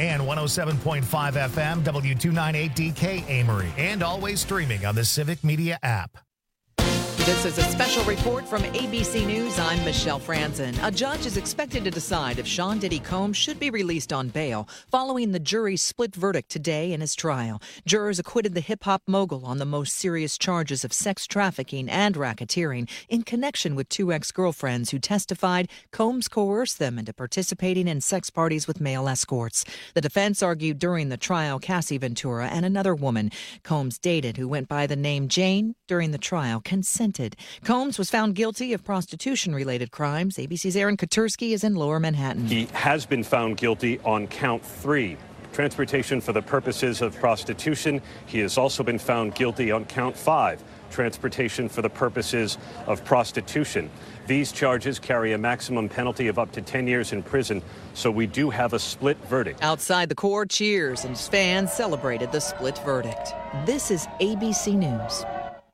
and 107.5 FM W298DK Amory, and always streaming on the Civic Media app. This is a special report from ABC News. I'm Michelle Franzen. A judge is expected to decide if Sean Diddy Combs should be released on bail following the jury's split verdict today in his trial. Jurors acquitted the hip-hop mogul on the most serious charges of sex trafficking and racketeering in connection with two ex-girlfriends who testified Combs coerced them into participating in sex parties with male escorts. The defense argued during the trial Cassie Ventura and another woman Combs dated who went by the name Jane during the trial consented. Combs was found guilty of prostitution-related crimes. ABC's Aaron Katursky is in Lower Manhattan. He has been found guilty on count 3, transportation for the purposes of prostitution. He has also been found guilty on count 5, transportation for the purposes of prostitution. These charges carry a maximum penalty of up to 10 years in prison, so we do have a split verdict. Outside the court, cheers and fans celebrated the split verdict. This is ABC News.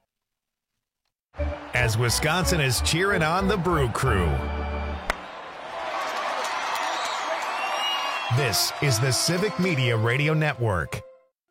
As Wisconsin is cheering on the Brew Crew. This is the Civic Media Radio Network.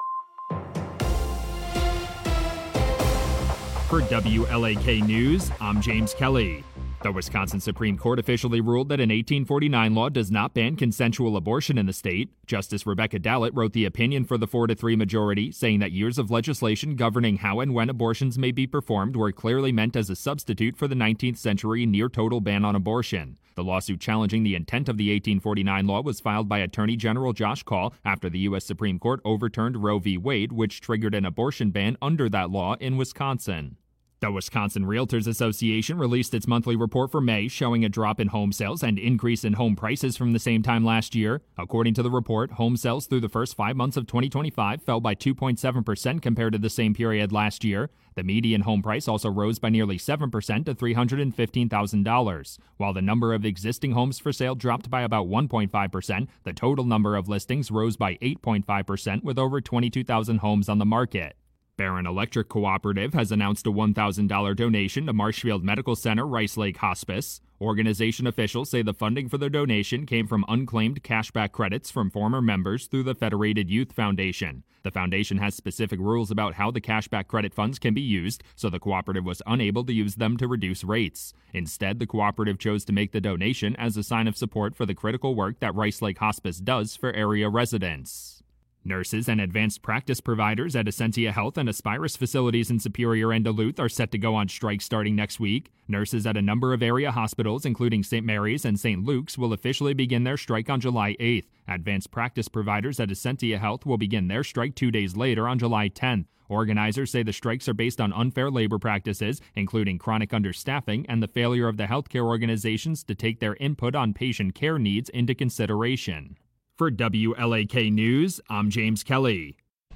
For WLAK News, I'm James Kelly. The Wisconsin Supreme Court officially ruled that an 1849 law does not ban consensual abortion in the state. Justice Rebecca Dallett wrote the opinion for the 4-3 majority, saying that years of legislation governing how and when abortions may be performed were clearly meant as a substitute for the 19th century near-total ban on abortion. The lawsuit challenging the intent of the 1849 law was filed by Attorney General Josh Kaul after the U.S. Supreme Court overturned Roe v. Wade, which triggered an abortion ban under that law in Wisconsin. The Wisconsin Realtors Association released its monthly report for May, showing a drop in home sales and increase in home prices from the same time last year. According to the report, home sales through the first 5 months of 2025 fell by 2.7% compared to the same period last year. The median home price also rose by nearly 7% to $315,000. While the number of existing homes for sale dropped by about 1.5%, the total number of listings rose by 8.5%, with over 22,000 homes on the market. Barron Electric Cooperative has announced a $1,000 donation to Marshfield Medical Center Rice Lake Hospice. Organization officials say the funding for the donation came from unclaimed cashback credits from former members through the Federated Youth Foundation. The foundation has specific rules about how the cashback credit funds can be used, so the cooperative was unable to use them to reduce rates. Instead, the cooperative chose to make the donation as a sign of support for the critical work that Rice Lake Hospice does for area residents. Nurses and advanced practice providers at Essentia Health and Aspirus facilities in Superior and Duluth are set to go on strike starting next week. Nurses at a number of area hospitals, including St. Mary's and St. Luke's, will officially begin their strike on July 8th. Advanced practice providers at Essentia Health will begin their strike 2 days later on July 10th. Organizers say the strikes are based on unfair labor practices, including chronic understaffing and the failure of the healthcare organizations to take their input on patient care needs into consideration. For WLAK News, I'm James Kelly.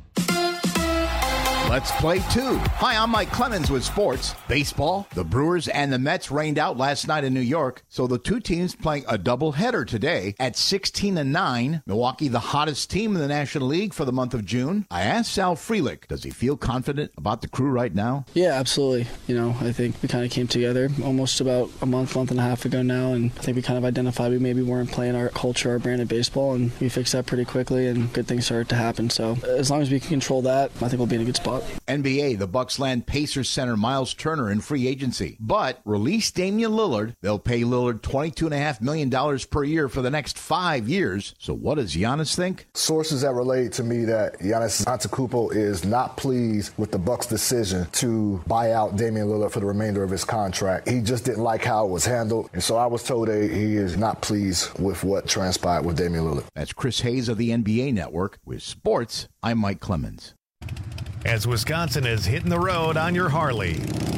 Let's play two. Hi, I'm Mike Clemens with sports. Baseball, the Brewers and the Mets rained out last night in New York, so the two teams playing a doubleheader today at 16-9. Milwaukee, the hottest team in the National League for the month of June. I asked Sal Frelick, does he feel confident about the Crew right now? Yeah, absolutely. I think we kind of came together almost about a month and a half ago now, and I think we kind of identified we maybe weren't playing our culture, our brand of baseball, and we fixed that pretty quickly, and good things started to happen. So as long as we can control that, I think we'll be in a good spot. NBA, the Bucks land Pacers center Miles Turner in free agency, but release Damian Lillard. They'll pay Lillard $22.5 million per year for the next 5 years. So what does Giannis think? Sources that relate to me that Giannis Antetokounmpo is not pleased with the Bucks' decision to buy out Damian Lillard for the remainder of his contract. He just didn't like how it was handled, and so I was told that he is not pleased with what transpired with Damian Lillard. That's Chris Hayes of the NBA Network. With sports, I'm Mike Clemens. As Wisconsin is hitting the road on your Harley.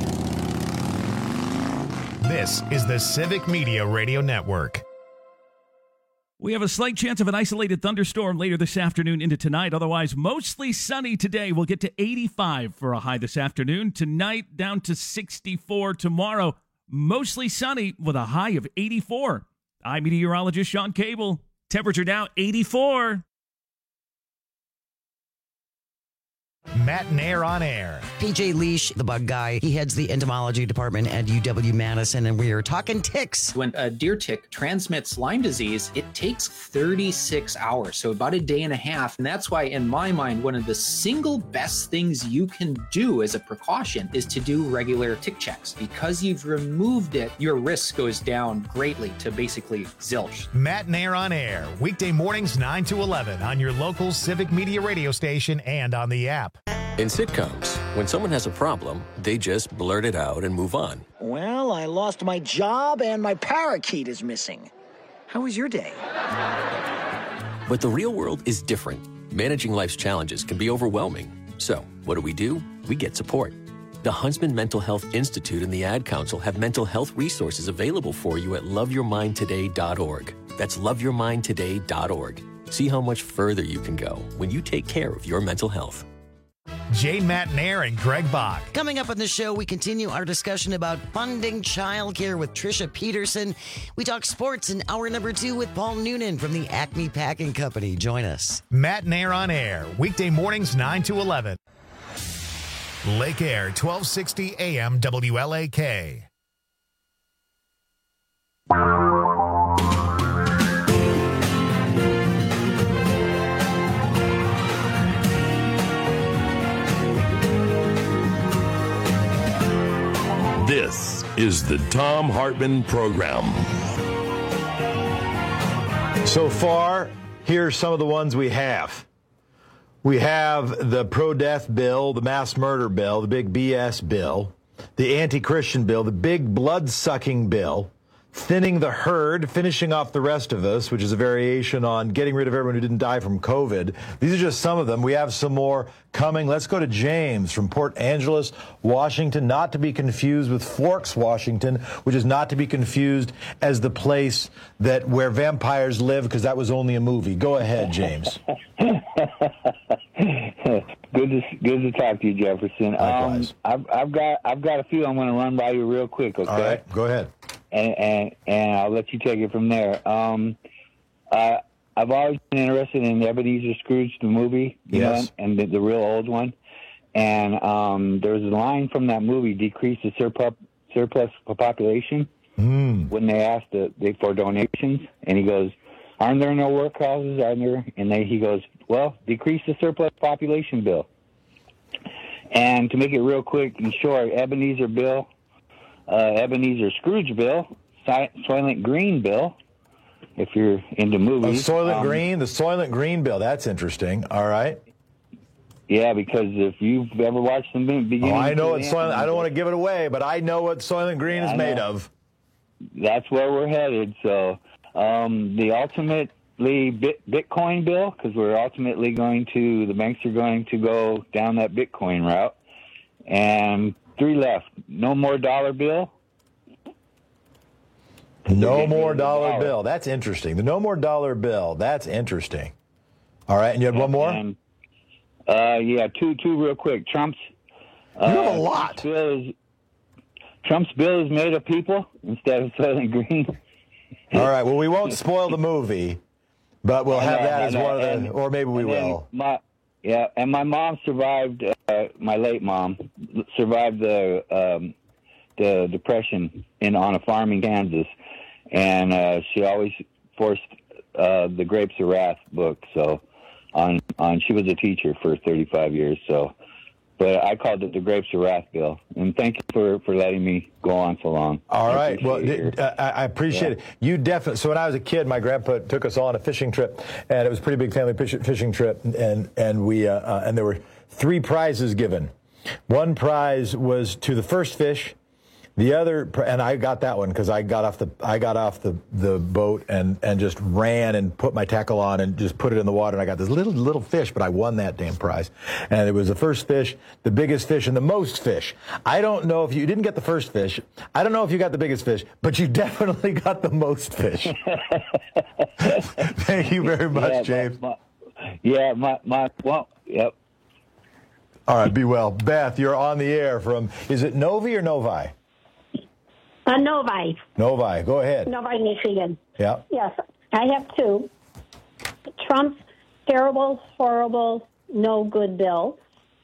This is the Civic Media Radio Network. We have a slight chance of an isolated thunderstorm later this afternoon into tonight. Otherwise, mostly sunny today. We'll get to 85 for a high this afternoon. Tonight, down to 64. Tomorrow, mostly sunny with a high of 84. I'm meteorologist Sean Cable. Temperature now 84. Matt Nair on air. PJ Leash, the bug guy, he heads the entomology department at UW-Madison, and we are talking ticks. When a deer tick transmits Lyme disease, it takes 36 hours, so about a day and a half. And that's why, in my mind, one of the single best things you can do as a precaution is to do regular tick checks. Because you've removed it, your risk goes down greatly to basically zilch. Matt Nair on air, weekday mornings 9 to 11 on your local Civic Media radio station and on the app. In sitcoms, when someone has a problem, they just blurt it out and move on. Well, I lost my job and my parakeet is missing. How was your day? But the real world is different. Managing life's challenges can be overwhelming. So, what do? We get support. The Huntsman Mental Health Institute and the Ad Council have mental health resources available for you at loveyourmindtoday.org. That's loveyourmindtoday.org. See how much further you can go when you take care of your mental health. Jane, Matt Nair, and Greg Bach. Coming up on the show, we continue our discussion about funding childcare with Trisha Peterson. We talk sports in hour number 2 with Paul Noonan from the Acme Packing Company. Join us. Matt Nair on air, weekday mornings 9 to 11. Lake Air, 1260 AM WLAK. This is the Thom Hartmann Program. So far, here's some of the ones we have. We have the pro-death bill, the mass murder bill, the big BS bill, the anti-Christian bill, the big blood-sucking bill, thinning the herd, finishing off the rest of us, which is a variation on getting rid of everyone who didn't die from COVID. These are just some of them. We have some more coming. Let's go to James from Port Angeles, Washington, not to be confused with Forks, Washington, which is not to be confused as the place where vampires live, because that was only a movie. Go ahead, James. Good to talk to you, Jefferson. I've got a few I'm going to run by you real quick. Okay. All right, go ahead. And I'll let you take it from there. I've always been interested in Ebenezer Scrooge, the movie, yes, and the real old one. And there was a line from that movie, "Decrease the surplus population," when they asked for donations, and he goes, "Aren't there no workhouses? Aren't there?" And he goes, "Well, decrease the surplus population bill." And to make it real quick and short, Ebenezer Scrooge bill, Soylent Green bill, if you're into movies. The Soylent Green bill. That's interesting. All right. Yeah, because if you've ever watched the beginning, I know what Soylent. I don't want to give it away, but I know what Soylent Green is made of. That's where we're headed. So the ultimately Bitcoin bill, because we're ultimately the banks are going to go down that Bitcoin route, and 3 left. No more dollar bill. No more dollar bill. That's interesting. The no more dollar bill. That's interesting. All right, and you had one more? And, two real quick. Trump's you have a lot. Trump's bill is made of people instead of Soylent Green. All right, well, we won't spoil the movie, but we'll have that as one of the, or maybe we will. And my mom survived, my late mom survived the Depression on a farm in Kansas, and she always forced the Grapes of Wrath book. So she was a teacher for 35 years. So, but I called it the Grapes of Wrath bill. And thank you for letting me go on so long. All right. Well, I appreciate it. You definitely. So when I was a kid, my grandpa took us on a fishing trip, and it was a pretty big family fishing trip. And we and there were 3 prizes given. One prize was to the first fish. The other, and I got that one because I got off the boat and just ran and put my tackle on and just put it in the water, and I got this little fish, but I won that damn prize. And it was the first fish, the biggest fish, and the most fish. I don't know if you didn't get the first fish. I don't know if you got the biggest fish, but you definitely got the most fish. Thank you very much, James. Yep. All right, be well. Beth, you're on the air from, is it Novi or Novi? Novi. Novi, go ahead. Novi, Michigan. Yeah. Yes, I have 2. Trump's terrible, horrible, no good bill.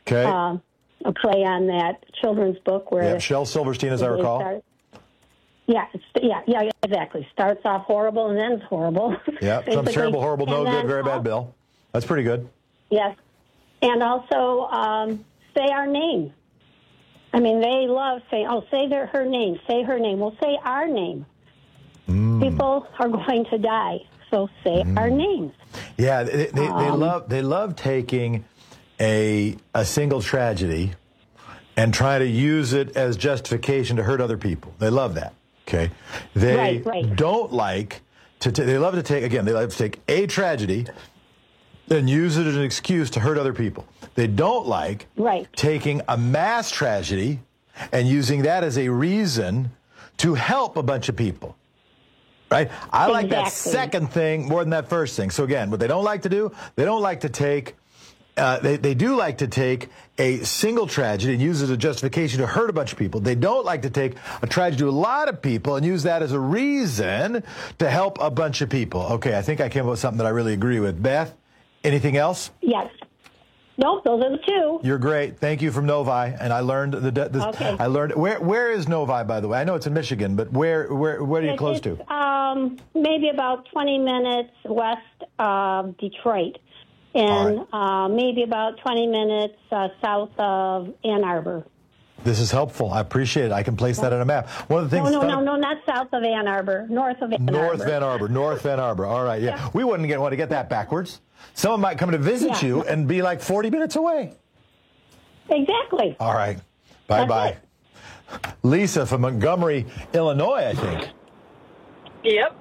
Okay. A play on that children's book where Shel Silverstein, as I recall. Yeah, exactly. Starts off horrible and ends horrible. Yeah, some terrible, horrible, no good, very bad Bill. That's pretty good. Yes. And also say our name. I mean, they love saying, say her name, say her name. Well, say our name. People are going to die, so say our names. Yeah, they love taking a single tragedy and try to use it as justification to hurt other people. They love that. Okay, they don't like to. They love to take a tragedy and use it as an excuse to hurt other people. They don't like taking a mass tragedy and using that as a reason to help a bunch of people. Right? I like that second thing more than that first thing. So again, what they don't like to do, they don't like to take. They do like to take a single tragedy and use it as a justification to hurt a bunch of people. They don't like to take a tragedy to a lot of people and use that as a reason to help a bunch of people. Okay, I think I came up with something that I really agree with. Beth, anything else? Yes. Nope, those are the two. You're great. Thank you from Novi. And I learned Okay. I learned where is Novi, by the way? I know it's in Michigan, but where are you close to? Maybe about 20 minutes west of Detroit. And maybe about 20 minutes south of Ann Arbor. This is helpful. I appreciate it. I can place that on a map. One of the things. No, not south of Ann Arbor. North of Ann Arbor. North Van Arbor. All right, yeah. We wouldn't want to get that backwards. Someone might come to visit you and be like 40 minutes away. Exactly. All right. Bye-bye. Lisa from Montgomery, Illinois, I think. Yep.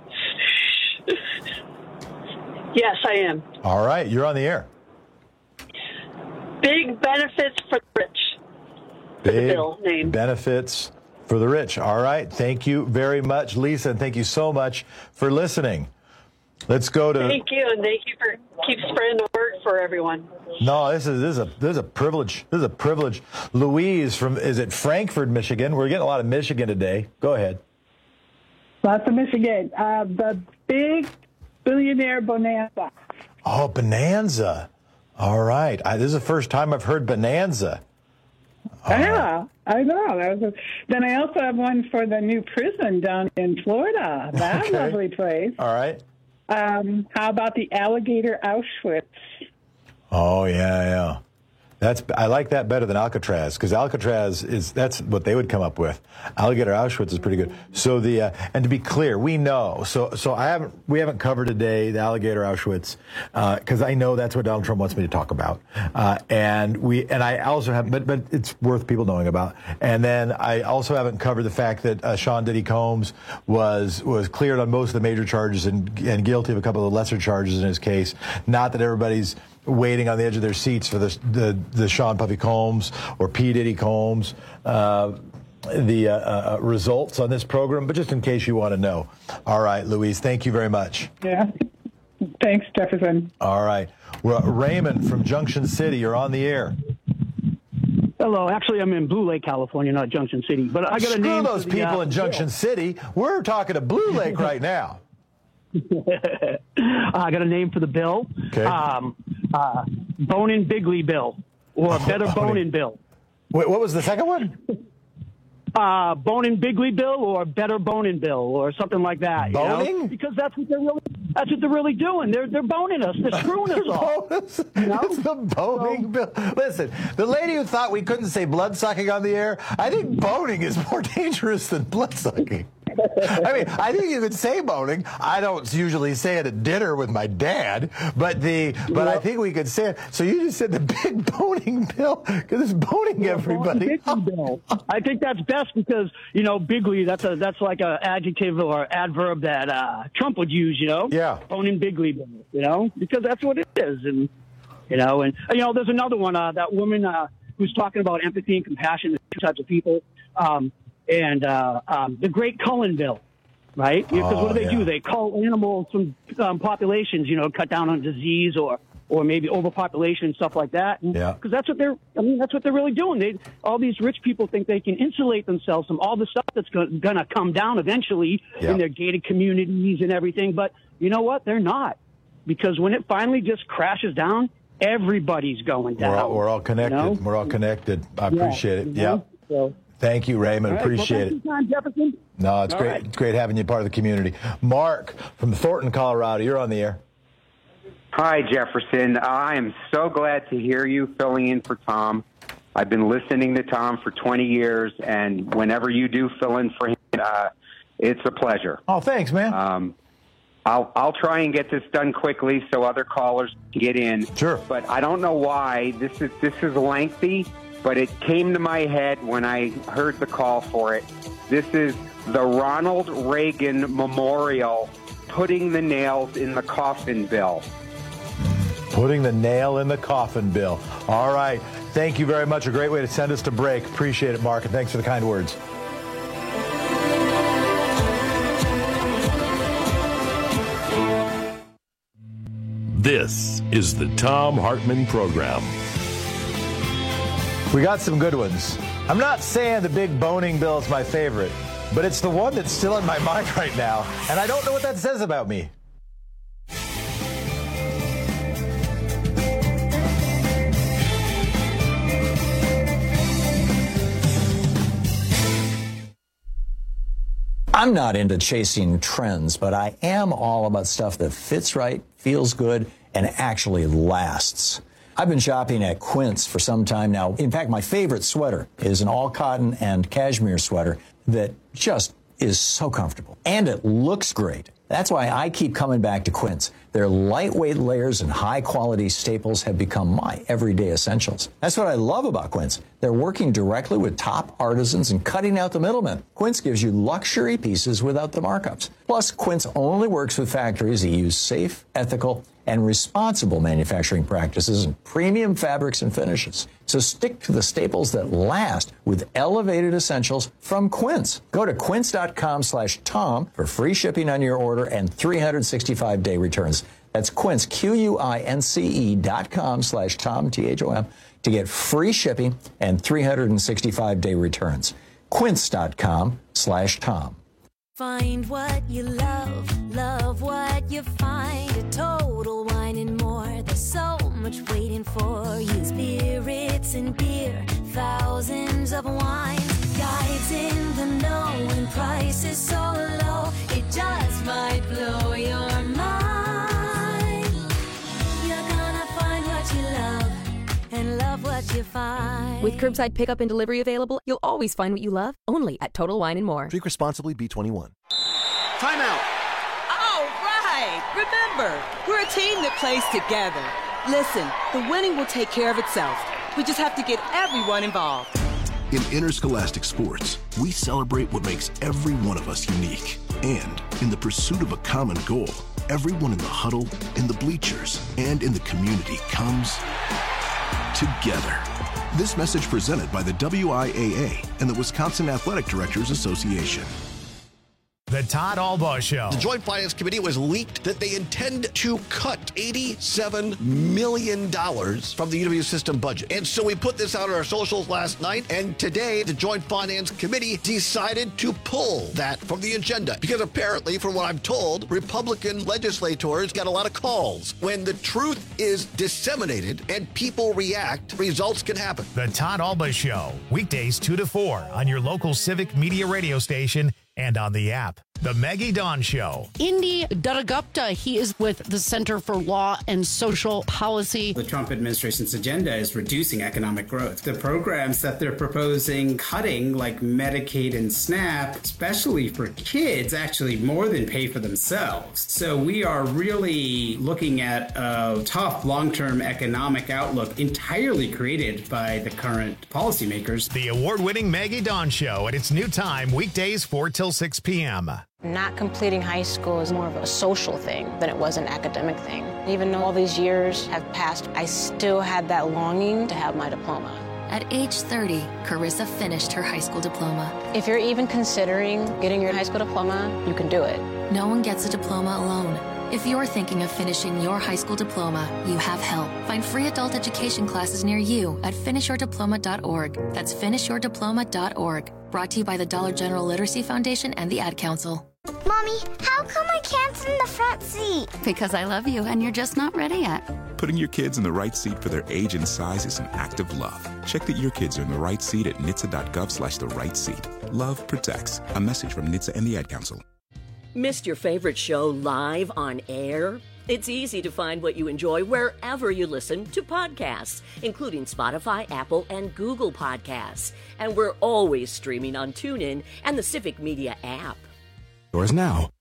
Yes, I am. All right, you're on the air. Big benefits for the rich. Big benefits for the rich. All right, thank you very much, Lisa, and thank you so much for listening. Let's go to. Thank you, and thank you for keep spreading the word for everyone. No, this is a privilege. This is a privilege. Louise from Frankfort, Michigan. We're getting a lot of Michigan today. Go ahead. Lots of Michigan. The big billionaire bonanza. Oh, bonanza. All right. This is the first time I've heard bonanza. Yeah, I know. Then I also have one for the new prison down in Florida. That's a lovely place. All right. How about the alligator Auschwitz? Oh, yeah. I like that better than Alcatraz, because Alcatraz that's what they would come up with. Alligator Auschwitz is pretty good. So and to be clear, we know. So we haven't covered today the alligator Auschwitz, because I know that's what Donald Trump wants me to talk about. And I also have, but it's worth people knowing about. And then I also haven't covered the fact that Sean Diddy Combs was cleared on most of the major charges and guilty of a couple of the lesser charges in his case. Not that everybody's waiting on the edge of their seats for the Sean Puffy Combs or P. Diddy Combs results on this program, but just in case you want to know. All right, Louise, thank you very much. Yeah. Thanks, Jefferson. All right. Well, Raymond from Junction City, you're on the air. Hello. Actually, I'm in Blue Lake, California, not Junction City. But I got a name. Screw those people in Junction City. We're talking to Blue Lake right now. I got a name for the bill. Okay. Bonin Bigley Bill, or Better Bonin Bill. Wait, what was the second one? Bonin Bigley Bill, or Better Bonin Bill, or something like that. Boning? You know? Because that's what they're really doing. They're boning us. They're screwing us all. You know? It's the boning bill. Listen, the lady who thought we couldn't say blood sucking on the air, I think boning is more dangerous than blood sucking. I mean, I think you could say boning. I don't usually say it at dinner with my dad, but I think we could say it. So you just said the big boning bill, because it's boning everybody. Bill. I think that's best because, Bigley, that's like an adjective or adverb that Trump would use, Yeah. Boning Bigley Bill, because that's what it is. And there's another one, that woman who's talking about empathy and compassion to two types of people. And the Great Cullen Bill, right? Because what do they do? They cull animals from populations, cut down on disease or maybe overpopulation and stuff like that. Because that's what they're really doing. All these rich people think they can insulate themselves from all the stuff that's going to come down eventually in their gated communities and everything. But you know what? They're not. Because when it finally just crashes down, everybody's going down. We're all connected. You know? We're all connected. I appreciate it. Yeah. So, thank you, Raymond. right, Appreciate well, thank you, Tom Jefferson. No, it's All great. right. It's great having you part of the community. Mark from Thornton, Colorado. You're on the air. Hi, Jefferson. I am so glad to hear you filling in for Tom. I've been listening to Tom for 20 years, and whenever you do fill in for him, it's a pleasure. Oh, thanks, man. I'll try and get this done quickly so other callers can get in. Sure. But I don't know why this is lengthy, but it came to my head when I heard the call for it. This is the Ronald Reagan Memorial Putting the Nails in the Coffin Bill. Putting the nail in the coffin, Bill. All right. Thank you very much. A great way to send us to break. Appreciate it, Mark, and thanks for the kind words. This is the Thom Hartmann Program. We got some good ones. I'm not saying the big boning bill is my favorite, but it's the one that's still in my mind right now, and I don't know what that says about me. I'm not into chasing trends, but I am all about stuff that fits right, feels good, and actually lasts. I've been shopping at Quince for some time now. In fact, my favorite sweater is an all-cotton and cashmere sweater that just is so comfortable. And it looks great. That's why I keep coming back to Quince. Their lightweight layers and high-quality staples have become my everyday essentials. That's what I love about Quince. They're working directly with top artisans and cutting out the middlemen. Quince gives you luxury pieces without the markups. Plus, Quince only works with factories that use safe, ethical, and responsible manufacturing practices and premium fabrics and finishes. So stick to the staples that last with elevated essentials from Quince. Go to quince.com/Tom for free shipping on your order and 365-day returns. That's Quince, QUINCE.com/Tom, THOM, to get free shipping and 365-day returns. Quince.com/Tom. Find what you love, love what you find. A Total Wine and More. There's so much waiting for you. Spirits and beer, thousands of wines. Guides in the know and prices so low. It just might blow your mind. You're gonna find what you love and love what you find. With curbside pickup and delivery available, you'll always find what you love, only at Total Wine & More. Drink responsibly, B21. Timeout. All right. Remember, we're a team that plays together. Listen, the winning will take care of itself. We just have to get everyone involved. In interscholastic sports, we celebrate what makes every one of us unique. And in the pursuit of a common goal, everyone in the huddle, in the bleachers, and in the community comes together. This message presented by the WIAA and the Wisconsin Athletic Directors Association. The Todd Albaugh Show. The Joint Finance Committee was leaked that they intend to cut $87 million from the UW system budget. And so we put this out on our socials last night, and today the Joint Finance Committee decided to pull that from the agenda. Because apparently, from what I'm told, Republican legislators got a lot of calls. When the truth is disseminated and people react, results can happen. The Todd Albaugh Show, weekdays 2 to 4 on your local Civic Media radio station and on the app. The Maggie Dawn Show. Indy Duttagupta, he is with the Center for Law and Social Policy. The Trump administration's agenda is reducing economic growth. The programs that they're proposing cutting, like Medicaid and SNAP, especially for kids, actually more than pay for themselves. So we are really looking at a tough long-term economic outlook entirely created by the current policymakers. The award-winning Maggie Dawn Show at its new time, weekdays 4 till 6 p.m. Not completing high school is more of a social thing than it was an academic thing. Even though all these years have passed, I still had that longing to have my diploma. At age 30, Carissa finished her high school diploma. If you're even considering getting your high school diploma, you can do it. No one gets a diploma alone. If you're thinking of finishing your high school diploma, you have help. Find free adult education classes near you at finishyourdiploma.org. That's finishyourdiploma.org. Brought to you by the Dollar General Literacy Foundation and the Ad Council. Mommy, how come I can't sit in the front seat? Because I love you and you're just not ready yet. Putting your kids in the right seat for their age and size is an act of love. Check that your kids are in the right seat at nhtsa.gov/the right seat. Love protects. A message from NHTSA and the Ad Council. Missed your favorite show live on air? It's easy to find what you enjoy wherever you listen to podcasts, including Spotify, Apple, and Google Podcasts. And we're always streaming on TuneIn and the Civic Media app. Yours now.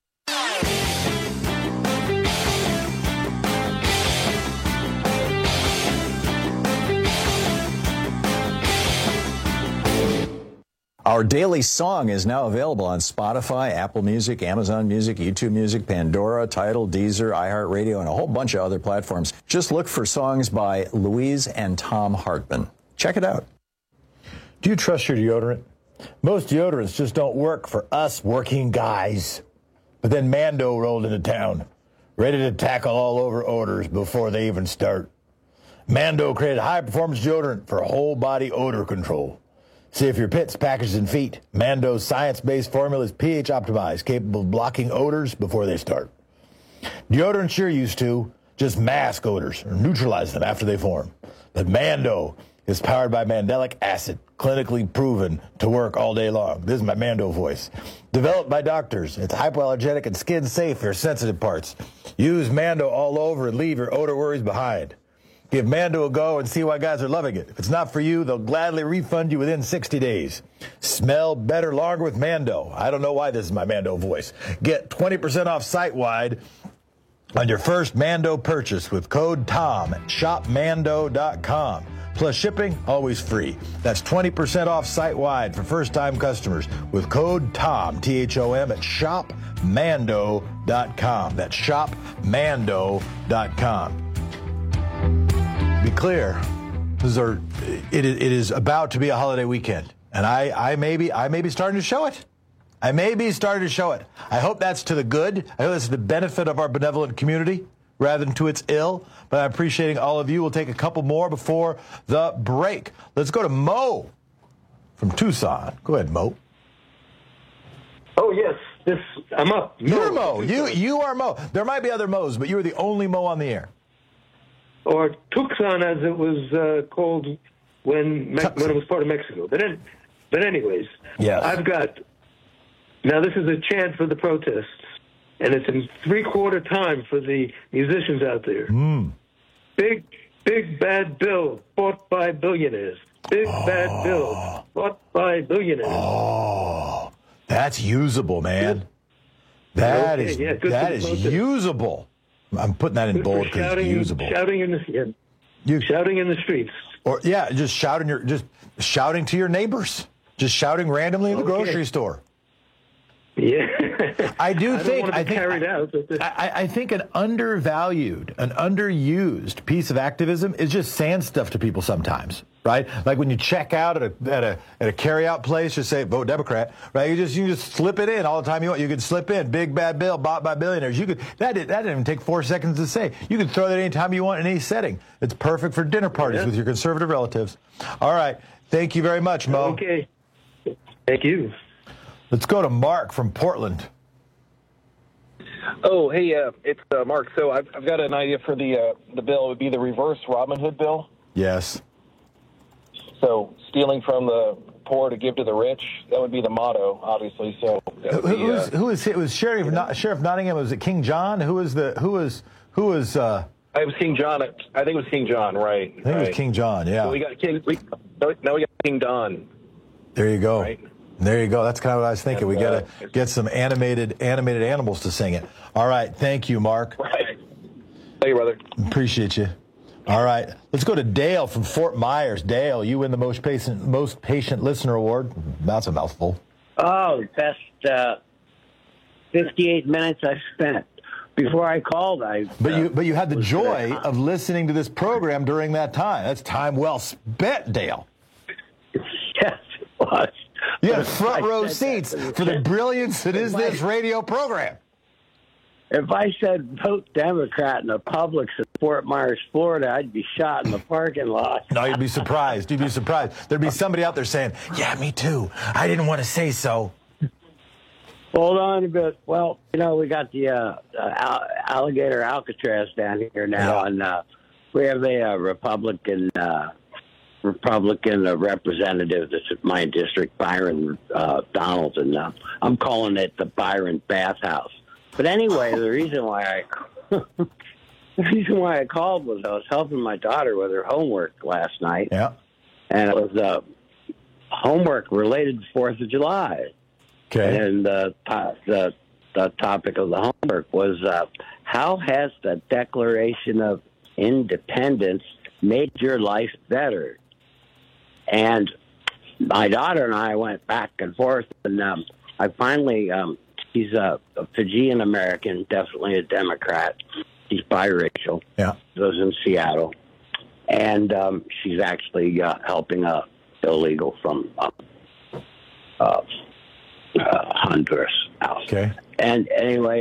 Our daily song is now available on Spotify, Apple Music, Amazon Music, YouTube Music, Pandora, Tidal, Deezer, iHeartRadio, and a whole bunch of other platforms. Just look for songs by Louise and Tom Hartman. Check it out. Do you trust your deodorant? Most deodorants just don't work for us working guys. But then Mando rolled into town, ready to tackle all over odors before they even start. Mando created high-performance deodorant for whole-body odor control. See if your pit's packaged in feet. Mando's science-based formula is pH optimized, capable of blocking odors before they start. Deodorants you're used to just mask odors or neutralize them after they form. But Mando is powered by mandelic acid, clinically proven to work all day long. This is my Mando voice. Developed by doctors, it's hypoallergenic and skin safe for your sensitive parts. Use Mando all over and leave your odor worries behind. Give Mando a go and see why guys are loving it. If it's not for you, they'll gladly refund you within 60 days. Smell better longer with Mando. I don't know why this is my Mando voice. Get 20% off site-wide on your first Mando purchase with code TOM at shopmando.com. Plus shipping, always free. That's 20% off site-wide for first-time customers with code TOM, T-H-O-M, at shopmando.com. That's shopmando.com. Be clear, it is about to be a holiday weekend, and I may be starting to show it. I may be starting to show it. I hope that's to the good. I hope that's to the benefit of our benevolent community rather than to its ill. But I'm appreciating all of you. We'll take a couple more before the break. Let's go to Mo from Tucson. Go ahead, Mo. Oh, yes. I'm up. You're Mo. You are Mo. There might be other Mo's, but you were the only Mo on the air. Or Tucson, as it was called when it was part of Mexico. But anyways, yes. I've got, now this is a chant for the protests, and it's in three-quarter time for the musicians out there. Big bad bill bought by billionaires. Big bad bill bought by billionaires. Oh, that's usable, man. That is usable. I'm putting that in bold because it's usable. Shouting in the streets. Or just shouting to your neighbors. Just shouting randomly in the grocery store. Yeah. I think an undervalued, an underused piece of activism is just saying stuff to people sometimes, right? Like when you check out at a carry-out place, just say vote Democrat, right? You just slip it in all the time you want. You could slip in big bad bill bought by billionaires. That didn't even take 4 seconds to say. You can throw that anytime you want in any setting. It's perfect for dinner parties with your conservative relatives. All right. Thank you very much, Mo. Okay. Thank you. Let's go to Mark from Portland. Oh, hey, it's Mark. So I've got an idea for the bill. It would be the reverse Robin Hood bill. Yes. So stealing from the poor to give to the rich. That would be the motto, obviously. So who is it? Was Sheriff Nottingham? Was it King John? Who was? It was King John. I think it was King John, right? I think it was King John. Yeah. So we got now we got King Don. There you go. Right? There you go. That's kind of what I was thinking. We got to get some animated animals to sing it. All right. Thank you, Mark. Right. Thank you, brother. Appreciate you. All right. Let's go to Dale from Fort Myers. Dale, you win the most patient listener award. That's a mouthful. Oh, the best 58 minutes I spent. Before I called, But you had the joy of listening to this program during that time. That's time well spent, Dale. Yes, it was. You had front row seats for the brilliance that is this radio program. If I said vote Democrat in a Publix in Fort Myers, Florida, I'd be shot in the parking lot. No, you'd be surprised. You'd be surprised. There'd be somebody out there saying, yeah, me too. I didn't want to say so. Hold on a bit. Well, we got the alligator Alcatraz down here now, and We have a Republican representative that's at my district, Byron Donalds, and I'm calling it the Byron Bathhouse. But anyway, the reason why I called was I was helping my daughter with her homework last night. Yeah. And it was homework related to 4th of July. Okay. And the topic of the homework was how has the Declaration of Independence made your life better? And my daughter and I went back and forth, and I finally, she's a Fijian American, definitely a Democrat. She's biracial. Yeah. Lives in Seattle. And she's actually helping a illegal from Honduras house. Okay. And anyway,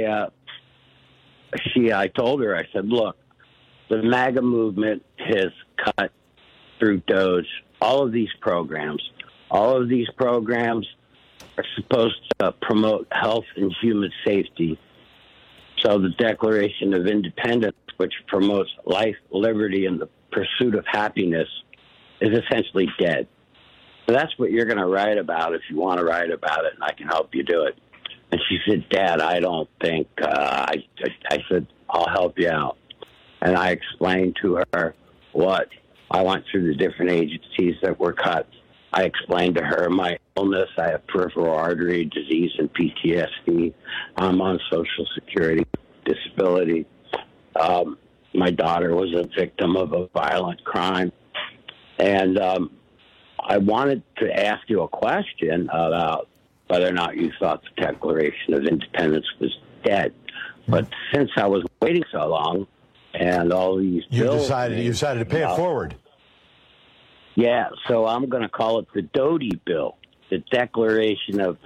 I told her, I said, look, the MAGA movement has cut through DOGE all of these programs. All of these programs are supposed to promote health and human safety. So the Declaration of Independence, which promotes life, liberty, and the pursuit of happiness, is essentially dead. So that's what you're going to write about if you want to write about it, and I can help you do it. And she said, Dad, I don't think, I said, I'll help you out. And I explained to her what I went through the different agencies that were cut. I explained to her my illness. I have peripheral artery disease and PTSD. I'm on Social Security disability. My daughter was a victim of a violent crime. And I wanted to ask you a question about whether or not you thought the Declaration of Independence was dead. But since I was waiting so long and all these bills... You decided to pay it forward. Yeah, so I'm going to call it the Doty bill, the Declaration of...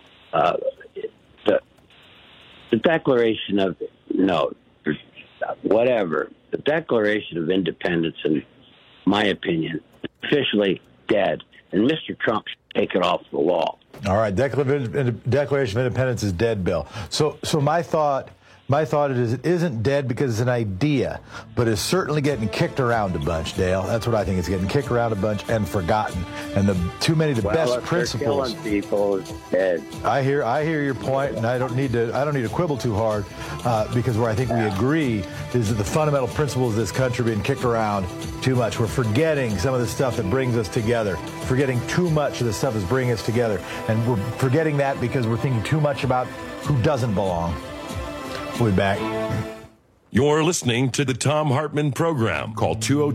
the Declaration of... No, whatever. The Declaration of Independence, in my opinion, is officially dead. And Mr. Trump should take it off the wall. All right, Declaration of Independence is dead, Bill. So my thought is it isn't dead because it's an idea, but it's certainly getting kicked around a bunch, Dale. That's what I think. It's getting kicked around a bunch and forgotten. And the best principles. Killing people is dead. I hear your point, and I don't need to quibble too hard because where I think we agree is that the fundamental principles of this country are being kicked around too much. We're forgetting some of the stuff that brings us together, forgetting too much of the stuff that's bringing us together, and we're forgetting that because we're thinking too much about who doesn't belong. We'll be back. You're listening to the Thom Hartmann Program. Call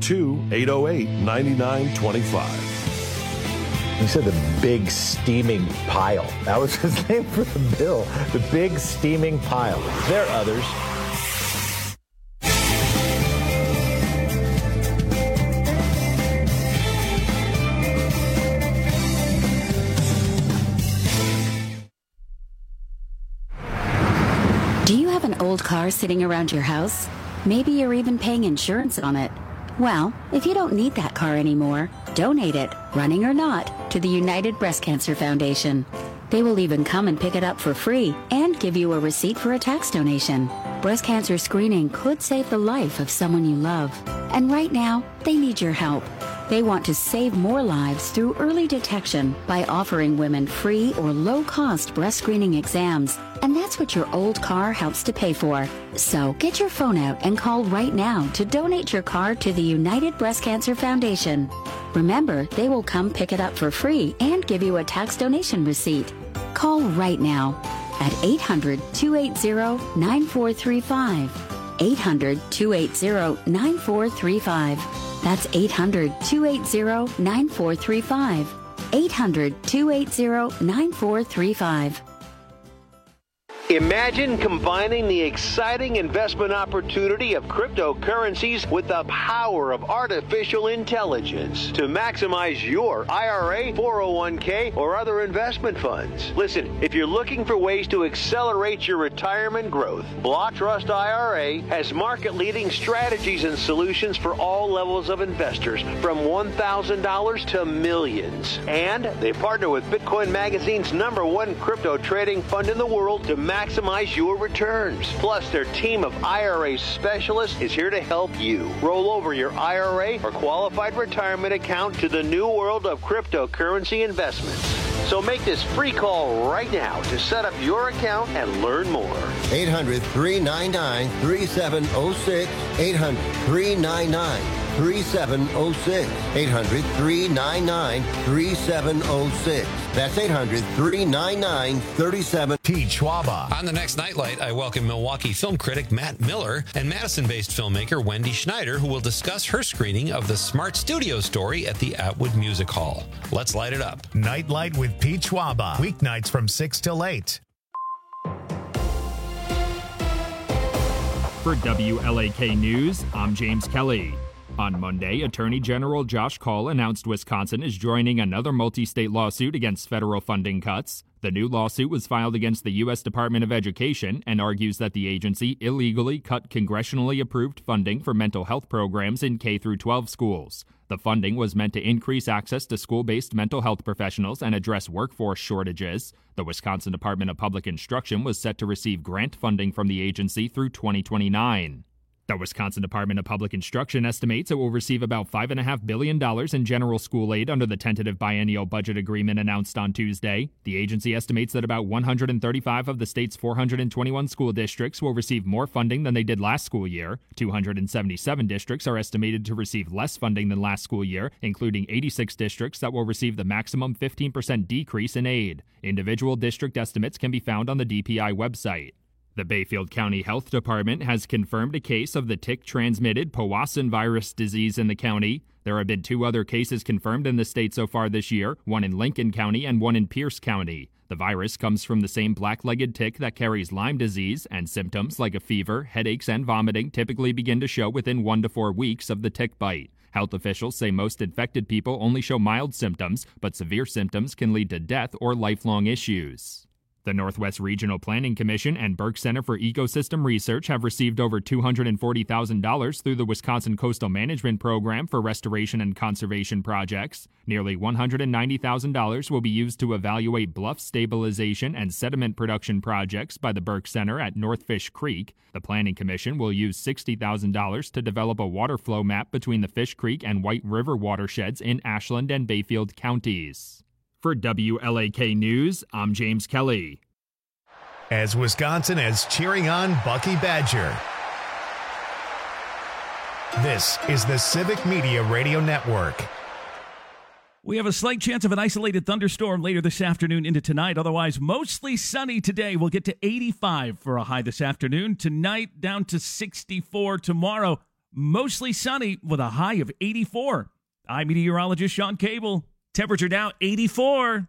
202-808-9925. You said the big steaming pile. That was his name for the bill. The big steaming pile. There are others. Old car sitting around your house? Maybe you're even paying insurance on it. Well, if you don't need that car anymore, donate it, running or not, to the United Breast Cancer Foundation. They will even come and pick it up for free and give you a receipt for a tax donation. Breast cancer screening could save the life of someone you love. And right now, they need your help. They want to save more lives through early detection by offering women free or low-cost breast screening exams. And that's what your old car helps to pay for. So get your phone out and call right now to donate your car to the United Breast Cancer Foundation. Remember, they will come pick it up for free and give you a tax donation receipt. Call right now at 800-280-9435. 800-280-9435. That's 800-280-9435. 800-280-9435. Imagine combining the exciting investment opportunity of cryptocurrencies with the power of artificial intelligence to maximize your IRA, 401k, or other investment funds. Listen, if you're looking for ways to accelerate your retirement growth, Block Trust IRA has market-leading strategies and solutions for all levels of investors, from $1,000 to millions. And they partner with Bitcoin Magazine's #1 crypto trading fund in the world to maximize maximize your returns. Plus, their team of IRA specialists is here to help you roll over your IRA or qualified retirement account to the new world of cryptocurrency investments. So make this free call right now to set up your account and learn more. 800-399-3706. 800-399-3706. 800-399-3706. That's 800-399-3706. Pete Schwaba. On the next Nightlight, I welcome Milwaukee film critic Matt Miller and Madison-based filmmaker Wendy Schneider, who will discuss her screening of the Smart Studio story at the Atwood Music Hall. Let's light it up. Nightlight with Pete Schwaba. Weeknights from 6 till 8. For WLAK News, I'm James Kelly. On Monday, Attorney General Josh Kaul announced Wisconsin is joining another multi-state lawsuit against federal funding cuts. The new lawsuit was filed against the U.S. Department of Education and argues that the agency illegally cut congressionally approved funding for mental health programs in K-12 schools. The funding was meant to increase access to school-based mental health professionals and address workforce shortages. The Wisconsin Department of Public Instruction was set to receive grant funding from the agency through 2029. The Wisconsin Department of Public Instruction estimates it will receive about $5.5 billion in general school aid under the tentative biennial budget agreement announced on Tuesday. The agency estimates that about 135 of the state's 421 school districts will receive more funding than they did last school year. 277 districts are estimated to receive less funding than last school year, including 86 districts that will receive the maximum 15% decrease in aid. Individual district estimates can be found on the DPI website. The Bayfield County Health Department has confirmed a case of the tick-transmitted Powassan virus disease in the county. There have been 2 other cases confirmed in the state so far this year, one in Lincoln County and one in Pierce County. The virus comes from the same black-legged tick that carries Lyme disease, and symptoms like a fever, headaches, and vomiting typically begin to show within 1 to 4 weeks of the tick bite. Health officials say most infected people only show mild symptoms, but severe symptoms can lead to death or lifelong issues. The Northwest Regional Planning Commission and Burke Center for Ecosystem Research have received over $240,000 through the Wisconsin Coastal Management Program for restoration and conservation projects. Nearly $190,000 will be used to evaluate bluff stabilization and sediment production projects by the Burke Center at North Fish Creek. The Planning Commission will use $60,000 to develop a water flow map between the Fish Creek and White River watersheds in Ashland and Bayfield counties. For WLAK News, I'm James Kelly. As Wisconsin is cheering on Bucky Badger. This is the Civic Media Radio Network. We have a slight chance of an isolated thunderstorm later this afternoon into tonight. Otherwise, mostly sunny today. We'll get to 85 for a high this afternoon. Tonight, down to 64. Tomorrow, mostly sunny with a high of 84. I'm meteorologist Sean Cable. Temperature now 84.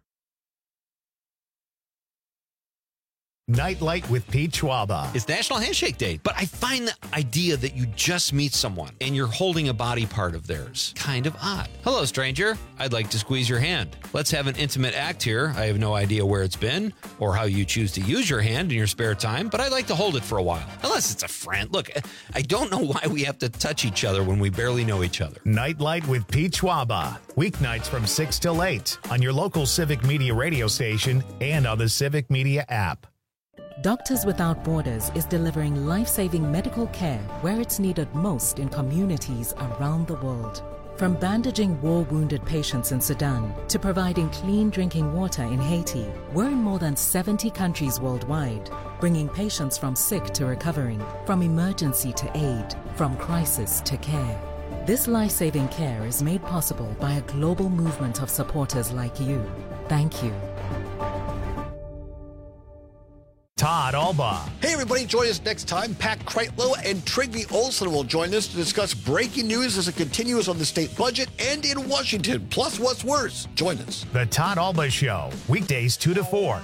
Nightlight with Pete Schwaba. It's National Handshake Day, but I find the idea that you just meet someone and you're holding a body part of theirs kind of odd. Hello, stranger. I'd like to squeeze your hand. Let's have an intimate act here. I have no idea where it's been or how you choose to use your hand in your spare time, but I'd like to hold it for a while. Unless it's a friend. Look, I don't know why we have to touch each other when we barely know each other. Nightlight with Pete Schwaba. Weeknights from 6 till 8 on your local Civic Media radio station and on the Civic Media app. Doctors Without Borders is delivering life-saving medical care where it's needed most in communities around the world. From bandaging war-wounded patients in Sudan to providing clean drinking water in Haiti, we're in more than 70 countries worldwide, bringing patients from sick to recovering, from emergency to aid, from crisis to care. This life-saving care is made possible by a global movement of supporters like you. Thank you. Todd Alba. Hey, everybody, join us next time. Pat Kreitlow and Trygve Olsen will join us to discuss breaking news as it continues on the state budget and in Washington. Plus, what's worse? Join us. The Todd Alba Show, weekdays 2 to 4.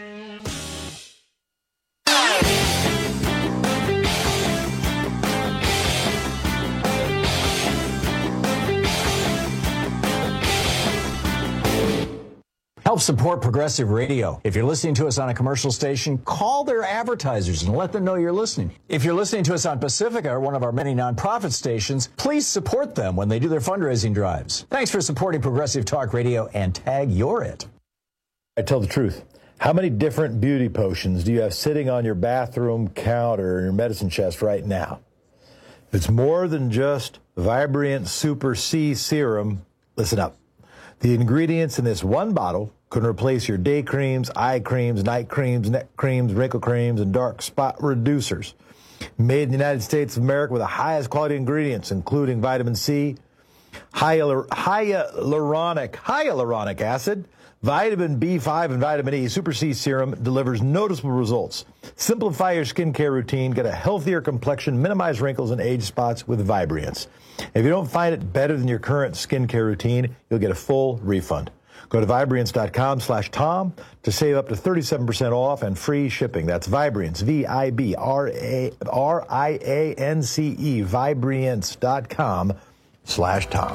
Help support Progressive Radio. If you're listening to us on a commercial station, call their advertisers and let them know you're listening. If you're listening to us on Pacifica, or one of our many nonprofit stations, please support them when they do their fundraising drives. Thanks for supporting Progressive Talk Radio and tag you're it. I tell the truth. How many different beauty potions do you have sitting on your bathroom counter or your medicine chest right now? If it's more than just Vibrient Super C Serum, listen up. The ingredients in this one bottle can replace your day creams, eye creams, night creams, neck creams, wrinkle creams, and dark spot reducers. Made in the United States of America with the highest quality ingredients, including vitamin C, hyaluronic acid, vitamin B5, and vitamin E. Super C Serum delivers noticeable results. Simplify your skincare routine, get a healthier complexion, minimize wrinkles and age spots with Vibriance. If you don't find it better than your current skincare routine, you'll get a full refund. Go to Vibriance.com/Tom to save up to 37% off and free shipping. That's Vibriance, Vibriance, Vibriance.com/Tom.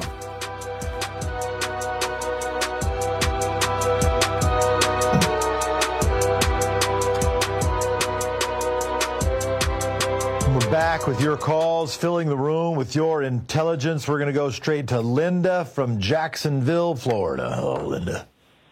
We're back with your calls, filling the room with your intelligence. We're going to go straight to Linda from Jacksonville, Florida. Hello, Linda.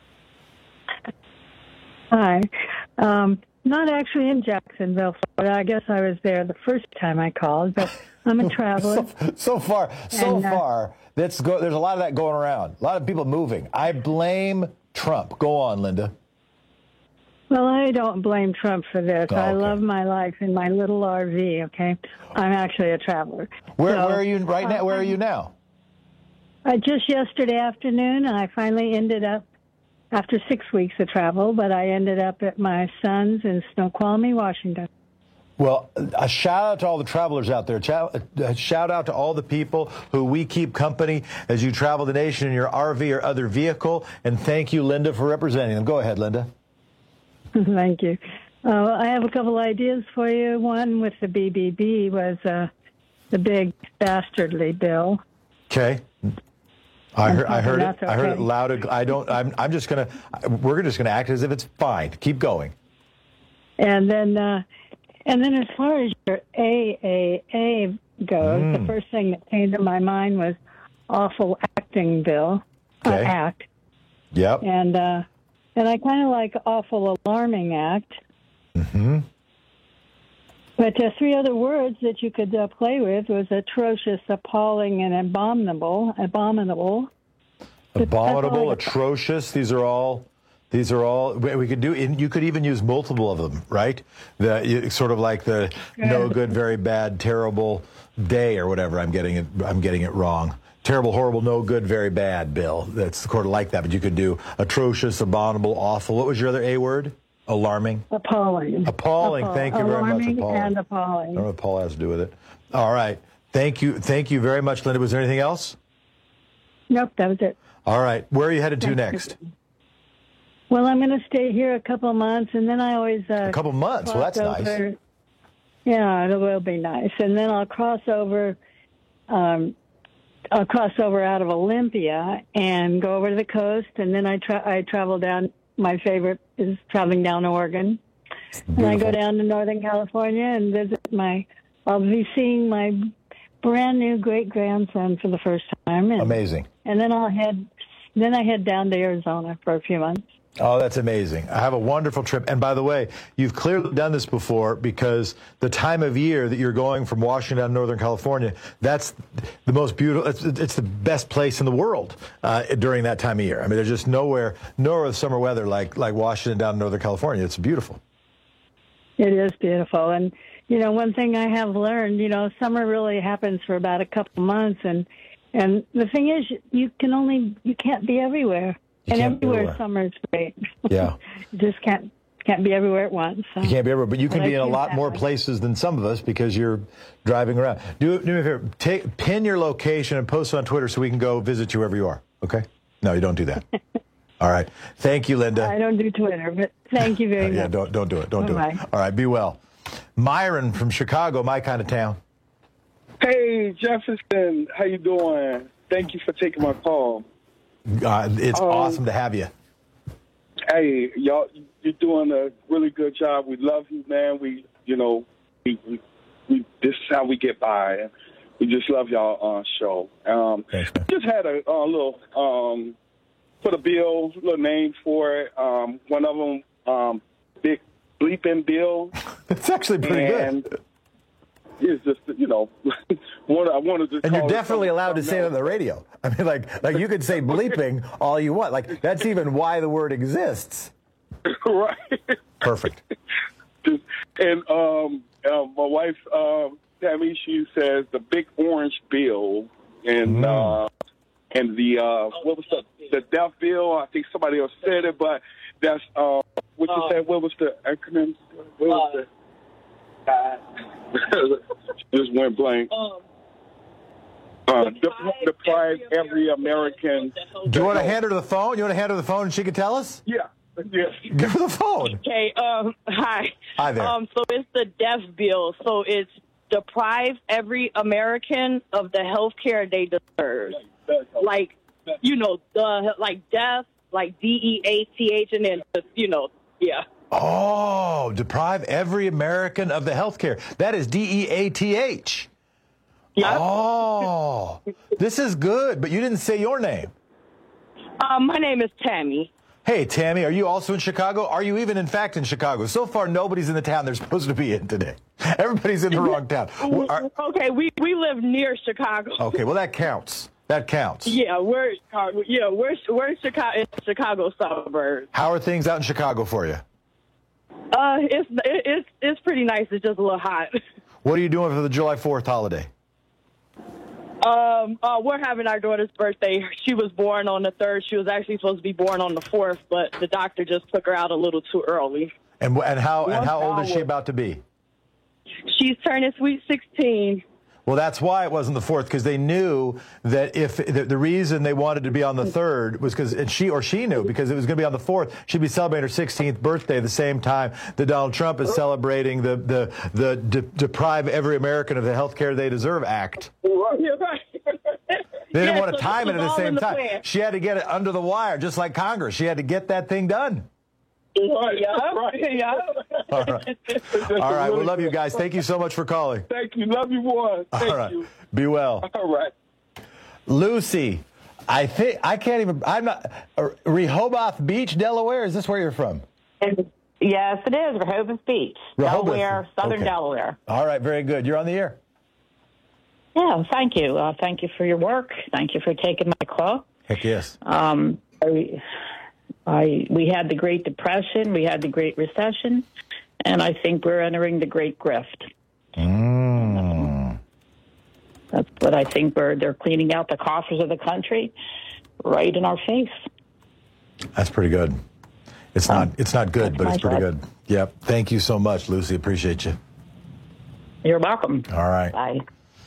Hi. Not actually in Jacksonville, Florida. I guess I was there the first time I called, but I'm a traveler. So far, there's a lot of that going around. A lot of people moving. I blame Trump. Go on, Linda. Well, I don't blame Trump for this. Oh, okay. I love my life in my little RV, okay? I'm actually a traveler. Where are you right now? Where are you now? Just yesterday afternoon, I finally ended up, after 6 weeks of travel, but I ended up at my son's in Snoqualmie, Washington. Well, a shout out to all the travelers out there. A shout out to all the people who we keep company as you travel the nation in your RV or other vehicle. And thank you, Linda, for representing them. Go ahead, Linda. Thank you. I have a couple ideas for you. One with the BBB was the big dastardly bill. Okay. I heard it. I heard it loud. We're just gonna act as if it's fine. Keep going. And then as far as your AAA goes, the first thing that came to my mind was awful acting bill. Okay. Act. Yep. And I kind of like Awful Alarming Act. Mm-hmm. But three other words that you could play with was atrocious, appalling, and abominable. Abominable, atrocious. These are all. We could do. You could even use multiple of them, right? Sort of like the no good, very bad, terrible day or whatever. I'm getting it wrong. Terrible, horrible, no good, very bad, Bill. That's sort of like that, but you could do atrocious, abominable, awful. What was your other A word? Alarming? Appalling. Appalling. Thank you very much. Appalling and appalling. I don't know what Paul has to do with it. All right. Thank you very much, Linda. Was there anything else? Nope, that was it. All right. Where are you headed to next? Well, I'm going to stay here a couple of months, and then I always... a couple of months? Well, that's nice. Yeah, it will be nice. And then I'll cross over... I'll cross over out of Olympia and go over to the coast, and then I travel down. My favorite is traveling down Oregon. And I go down to Northern California and visit I'll be seeing my brand new great-grandson for the first time. Amazing. And then I head down to Arizona for a few months. Oh, that's amazing. I have a wonderful trip. And by the way, you've clearly done this before because the time of year that you're going from Washington down to Northern California, that's the most beautiful, it's the best place in the world during that time of year. I mean, there's just nowhere with summer weather like Washington down to Northern California. It's beautiful. It is beautiful. And, one thing I have learned, summer really happens for about a couple months. And the thing is, you can't be everywhere. And everywhere summer is great. Yeah. You just can't be everywhere at once. So. You can't be everywhere, but you can be in a lot more places than some of us because you're driving around. Do me a favor. Pin your location and post it on Twitter so we can go visit you wherever you are. Okay? No, you don't do that. All right. Thank you, Linda. I don't do Twitter, but thank you very much. Yeah, don't do it. Don't Bye-bye. do it. All right, be well. Myron from Chicago, my kind of town. Hey, Jefferson. How you doing? Thank you for taking my call. It's awesome to have you. Hey, y'all, you're doing a really good job. We love you, man. We this is how we get by. We just love y'all show. Thanks, just had a little put a bill, little name for it. One of them big bleeping bill. It's actually pretty good. It's just, I wanted to. And you're definitely allowed to say it on the radio. I mean, like you could say bleeping all you want. Like, that's even why the word exists. Right. Perfect. And my wife, Tammy, she says the big orange bill and the what was the deaf bill? I think somebody else said it, but that's what you said. What was the acronym? What was just went blank. Deprive every American. Do you want to hand her the phone? You want to hand her the phone and she can tell us? Yeah. Yes. Give her the phone. Okay. Hi. Hi there. So it's the deaf bill. So it's deprive every American of the health care they deserve. Like, deaf, like DEATH, and then, yeah. Oh, deprive every American of the health care. That is DEATH. Yep. Oh, this is good, but you didn't say your name. My name is Tammy. Hey, Tammy, are you also in Chicago? Are you even, in fact, in Chicago? So far, nobody's in the town they're supposed to be in today. Everybody's in the wrong town. Okay, we live near Chicago. Okay, well, that counts. That counts. Yeah, we're in Chicago suburbs. How are things out in Chicago for you? It's pretty nice. It's just a little hot. What are you doing for the July 4th holiday? We're having our daughter's birthday. She was born on the 3rd. She was actually supposed to be born on the 4th, but the doctor just took her out a little too early. And how old is she about to be? She's turning sweet 16. Well, that's why it wasn't the 4th, because they knew that if the reason they wanted to be on the 3rd was because she knew because it was going to be on the 4th. She'd be celebrating her 16th birthday the same time that Donald Trump is celebrating the Deprive Every American of the Health Care They Deserve Act. They didn't want to time it at the same time. She had to get it under the wire, just like Congress. She had to get that thing done. Yeah. All right. All right. We love you guys. Thank you so much for calling. Thank you. Love you, boy. Thank you. Be well. All right. Lucy, I'm not. Rehoboth Beach, Delaware? Is this where you're from? Yes, it is. Rehoboth Beach, Delaware, Southern Delaware. All right. Very good. You're on the air. Yeah, thank you. Thank you for your work. Thank you for taking my call. Heck yes. We had the Great Depression, we had the Great Recession, and I think we're entering the Great Grift. That's what I think. They're cleaning out the coffers of the country right in our face. That's pretty good. It's not good, but it's pretty good. Yep. Thank you so much, Lucy. Appreciate you. You're welcome. All right. Bye.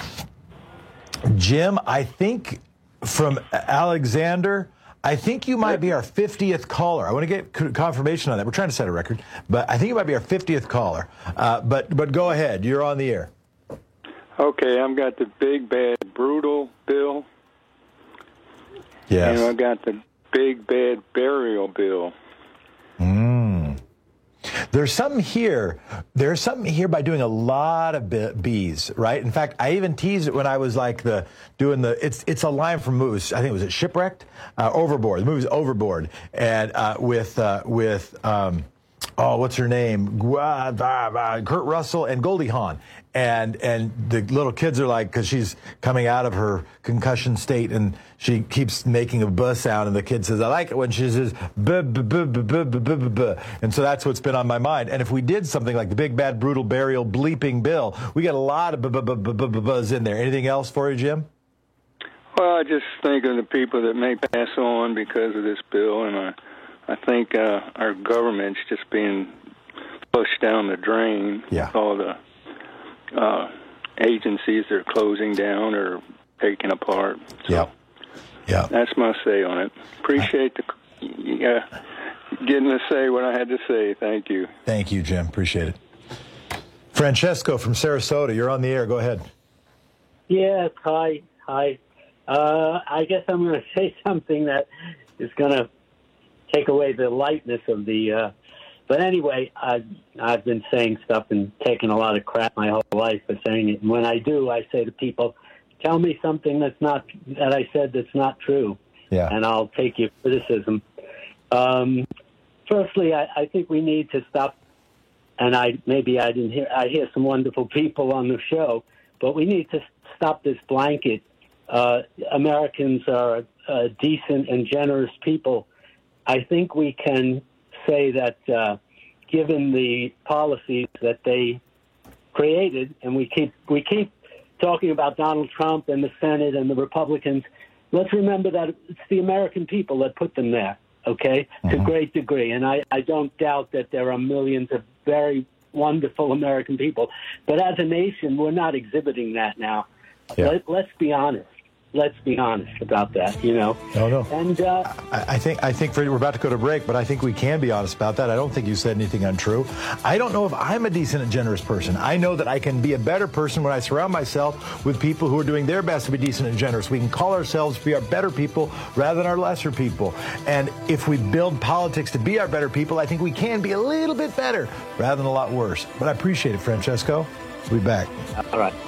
Jim, I think from Alexander, I think you might be our 50th caller. I want to get confirmation on that. We're trying to set a record, but I think you might be our 50th caller. But go ahead. You're on the air. Okay, I've got the big, bad, brutal bill. Yes. And I've got the big, bad burial bill. There's something here. There's something here by doing a lot of B's, right? In fact, I even teased it when I was like it's a line from movies. I think it was Shipwrecked, Overboard. The movie's Overboard, and with what's her name? Kurt Russell and Goldie Hawn. And the little kids are like, because she's coming out of her concussion state, and she keeps making a buh sound, and the kid says, I like it when she says buh, buh, buh, buh, buh, buh, buh, buh, buh. And so that's what's been on my mind. And if we did something like the big, bad, brutal burial bleeping bill, we got a lot of buzz in there. Anything else for you, Jim? Well, I just think of the people that may pass on because of this bill, and I think our government's just being pushed down the drain. Yeah. With all the agencies that are closing down or taking apart. So yeah. That's my say on it. Appreciate getting to say what I had to say. Thank you. Thank you, Jim. Appreciate it. Francesco from Sarasota, you're on the air. Go ahead. Yes, hi. I guess I'm going to say something that is going to take away the lightness of the... But anyway, I've been saying stuff and taking a lot of crap my whole life for saying it. And when I do, I say to people, tell me something that I said that's not true. Yeah. And I'll take your criticism. firstly, I think we need to stop. And I hear some wonderful people on the show, but we need to stop this blanket. Americans are decent and generous people. I think we can say that given the policies that they created, and we keep talking about Donald Trump and the Senate and the Republicans, let's remember that it's the American people that put them there, okay, to a great degree. And I don't doubt that there are millions of very wonderful American people. But as a nation, we're not exhibiting that now. Yeah. Let's be honest. Let's be honest about that, No. And I think we're about to go to break, but I think we can be honest about that. I don't think you said anything untrue. I don't know if I'm a decent and generous person. I know that I can be a better person when I surround myself with people who are doing their best to be decent and generous. We can call ourselves be our better people rather than our lesser people. And if we build politics to be our better people, I think we can be a little bit better rather than a lot worse. But I appreciate it, Francesco. We'll be back. All right.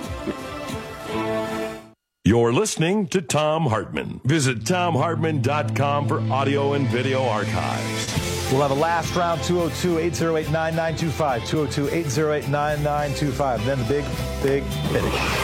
You're listening to Thom Hartmann. Visit ThomHartmann.com for audio and video archives. We'll have a last round, 202-808-9925. 202-808-9925. Then the big finish.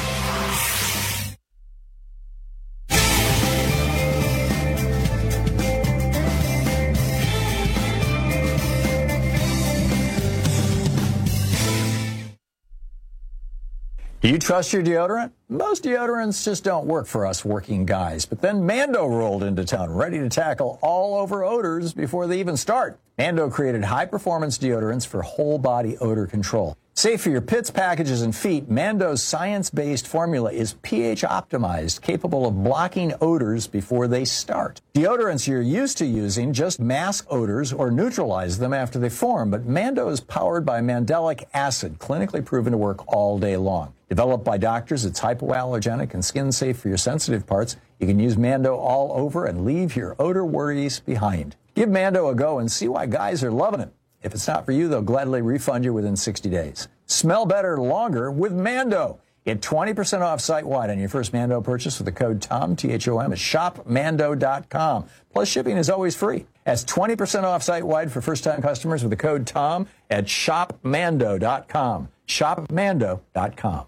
Do you trust your deodorant? Most deodorants just don't work for us working guys. But then Mando rolled into town, ready to tackle all over odors before they even start. Mando created high-performance deodorants for whole-body odor control. Safe for your pits, packages, and feet, Mando's science-based formula is pH-optimized, capable of blocking odors before they start. Deodorants you're used to using just mask odors or neutralize them after they form, but Mando is powered by mandelic acid, clinically proven to work all day long. Developed by doctors, it's hypoallergenic and skin-safe for your sensitive parts. You can use Mando all over and leave your odor worries behind. Give Mando a go and see why guys are loving it. If it's not for you, they'll gladly refund you within 60 days. Smell better longer with Mando. Get 20% off site-wide on your first Mando purchase with the code TOM, T-H-O-M, at shopmando.com. Plus, shipping is always free. That's 20% off site-wide for first-time customers with the code TOM at shopmando.com. Shopmando.com.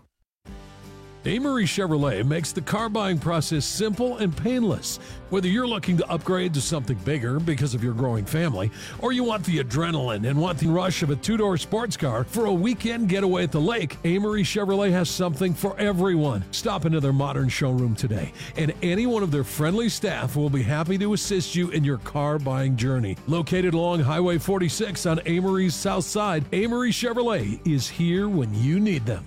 Amory Chevrolet makes the car buying process simple and painless. Whether you're looking to upgrade to something bigger because of your growing family, or you want the adrenaline and want the rush of a two-door sports car for a weekend getaway at the lake, Amory Chevrolet has something for everyone. Stop into their modern showroom today, and any one of their friendly staff will be happy to assist you in your car buying journey. Located along Highway 46 on Amory's south side, Amory Chevrolet is here when you need them.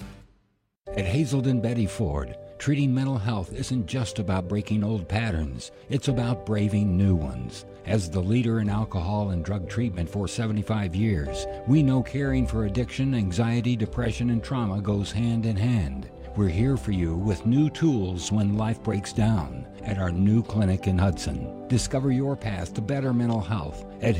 At Hazelden Betty Ford, treating mental health isn't just about breaking old patterns, it's about braving new ones. As the leader in alcohol and drug treatment for 75 years, we know caring for addiction, anxiety, depression, and trauma goes hand in hand. We're here for you with new tools when life breaks down at our new clinic in Hudson. Discover your path to better mental health at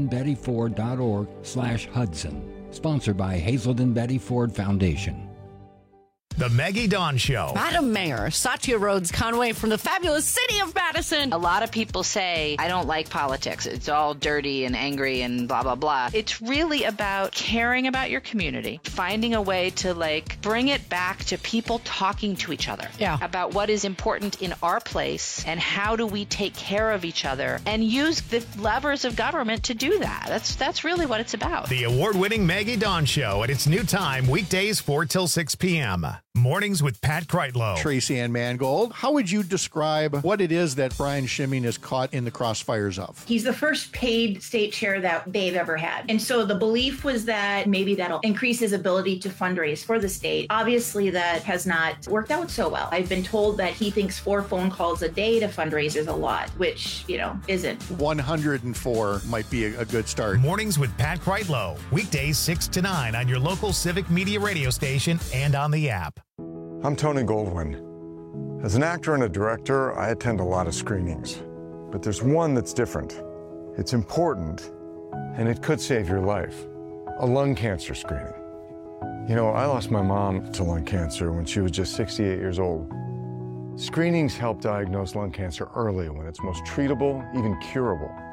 hazeldenbettyford.org/Hudson. Sponsored by Hazelden Betty Ford Foundation. The Maggie Dawn Show. Madam Mayor, Satya Rhodes Conway from the fabulous city of Madison. A lot of people say, I don't like politics. It's all dirty and angry and blah, blah, blah. It's really about caring about your community, finding a way to, bring it back to people talking to each other about what is important in our place and how do we take care of each other and use the levers of government to do that. That's really what it's about. The award-winning Maggie Dawn Show at its new time, weekdays 4 till 6 p.m. Mornings with Pat Kreitlow. Tracy Ann Mangold, how would you describe what it is that Brian Schimming is caught in the crossfires of? He's the first paid state chair that they've ever had. And so the belief was that maybe that'll increase his ability to fundraise for the state. Obviously, that has not worked out so well. I've been told that he thinks 4 phone calls a day to fundraise is a lot, which, isn't. 104 might be a good start. Mornings with Pat Kreitlow. Weekdays 6 to 9 on your local Civic Media radio station and on the app. I'm Tony Goldwyn. As an actor and a director, I attend a lot of screenings. But there's one that's different. It's important, and it could save your life. A lung cancer screening. I lost my mom to lung cancer when she was just 68 years old. Screenings help diagnose lung cancer early when it's most treatable, even curable.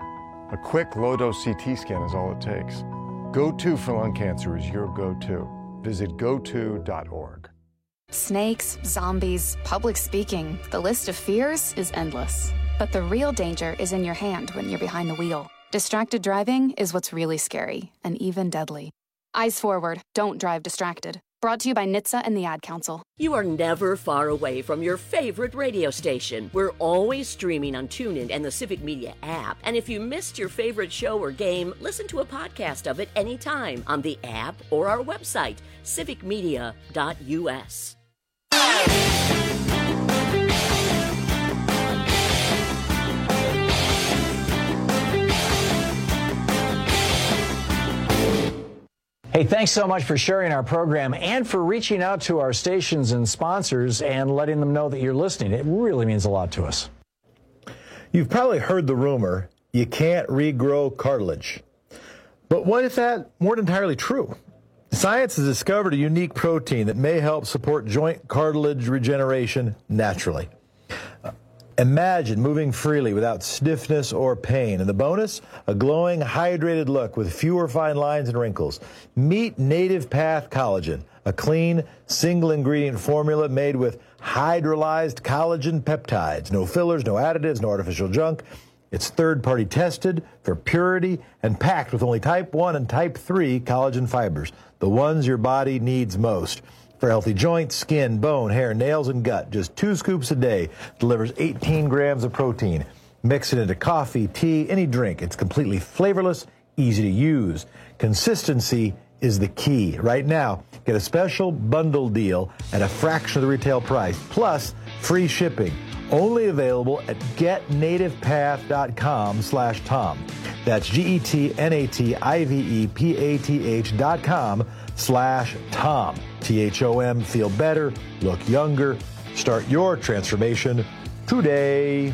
A quick low-dose CT scan is all it takes. GoTo for lung cancer is your go-to. Visit goto.org. Snakes, zombies, public speaking. The list of fears is endless. But the real danger is in your hand when you're behind the wheel. Distracted driving is what's really scary and even deadly. Eyes forward. Don't drive distracted. Brought to you by NHTSA and the Ad Council. You are never far away from your favorite radio station. We're always streaming on TuneIn and the Civic Media app. And if you missed your favorite show or game, listen to a podcast of it anytime on the app or our website, civicmedia.us. Hey, thanks so much for sharing our program and for reaching out to our stations and sponsors and letting them know that you're listening. It really means a lot to us. You've probably heard the rumor, you can't regrow cartilage. But what if that weren't entirely true? Science has discovered a unique protein that may help support joint cartilage regeneration naturally. Imagine moving freely without stiffness or pain. And the bonus? A glowing, hydrated look with fewer fine lines and wrinkles. Meet Native Path Collagen, a clean, single-ingredient formula made with hydrolyzed collagen peptides. No fillers, no additives, no artificial junk. It's third-party tested for purity and packed with only type 1 and type 3 collagen fibers, the ones your body needs most. For healthy joints, skin, bone, hair, nails, and gut, just 2 scoops a day delivers 18 grams of protein. Mix it into coffee, tea, any drink. It's completely flavorless, easy to use. Consistency is the key. Right now, get a special bundle deal at a fraction of the retail price, plus free shipping. Only available at getnativepath.com/Tom. That's GetNativePath.com/Tom. THOM. Feel better, look younger, start your transformation today.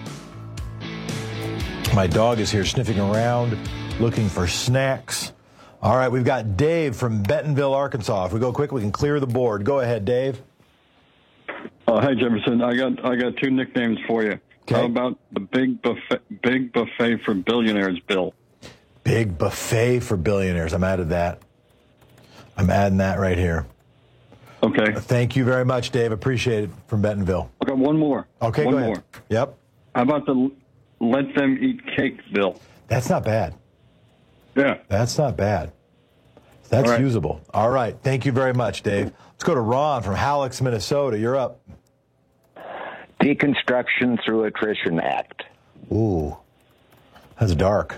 My dog is here sniffing around, looking for snacks. All right, we've got Dave from Bentonville, Arkansas. If we go quick, we can clear the board. Go ahead, Dave. Hi, Jefferson. I got 2 nicknames for you. Okay. How about the Big Buffet for Billionaires bill? Big Buffet for Billionaires. I'm adding that right here. Okay. Thank you very much, Dave. Appreciate it, from Bentonville. I got one more. Okay, one go ahead. more. Yep. How about the Let Them Eat Cake bill? That's not bad. Yeah. That's not bad. That's All right. usable. All right. Thank you very much, Dave. Let's go to Ron from Hallex, Minnesota. You're up. Deconstruction Through Attrition Act. Ooh. That's dark.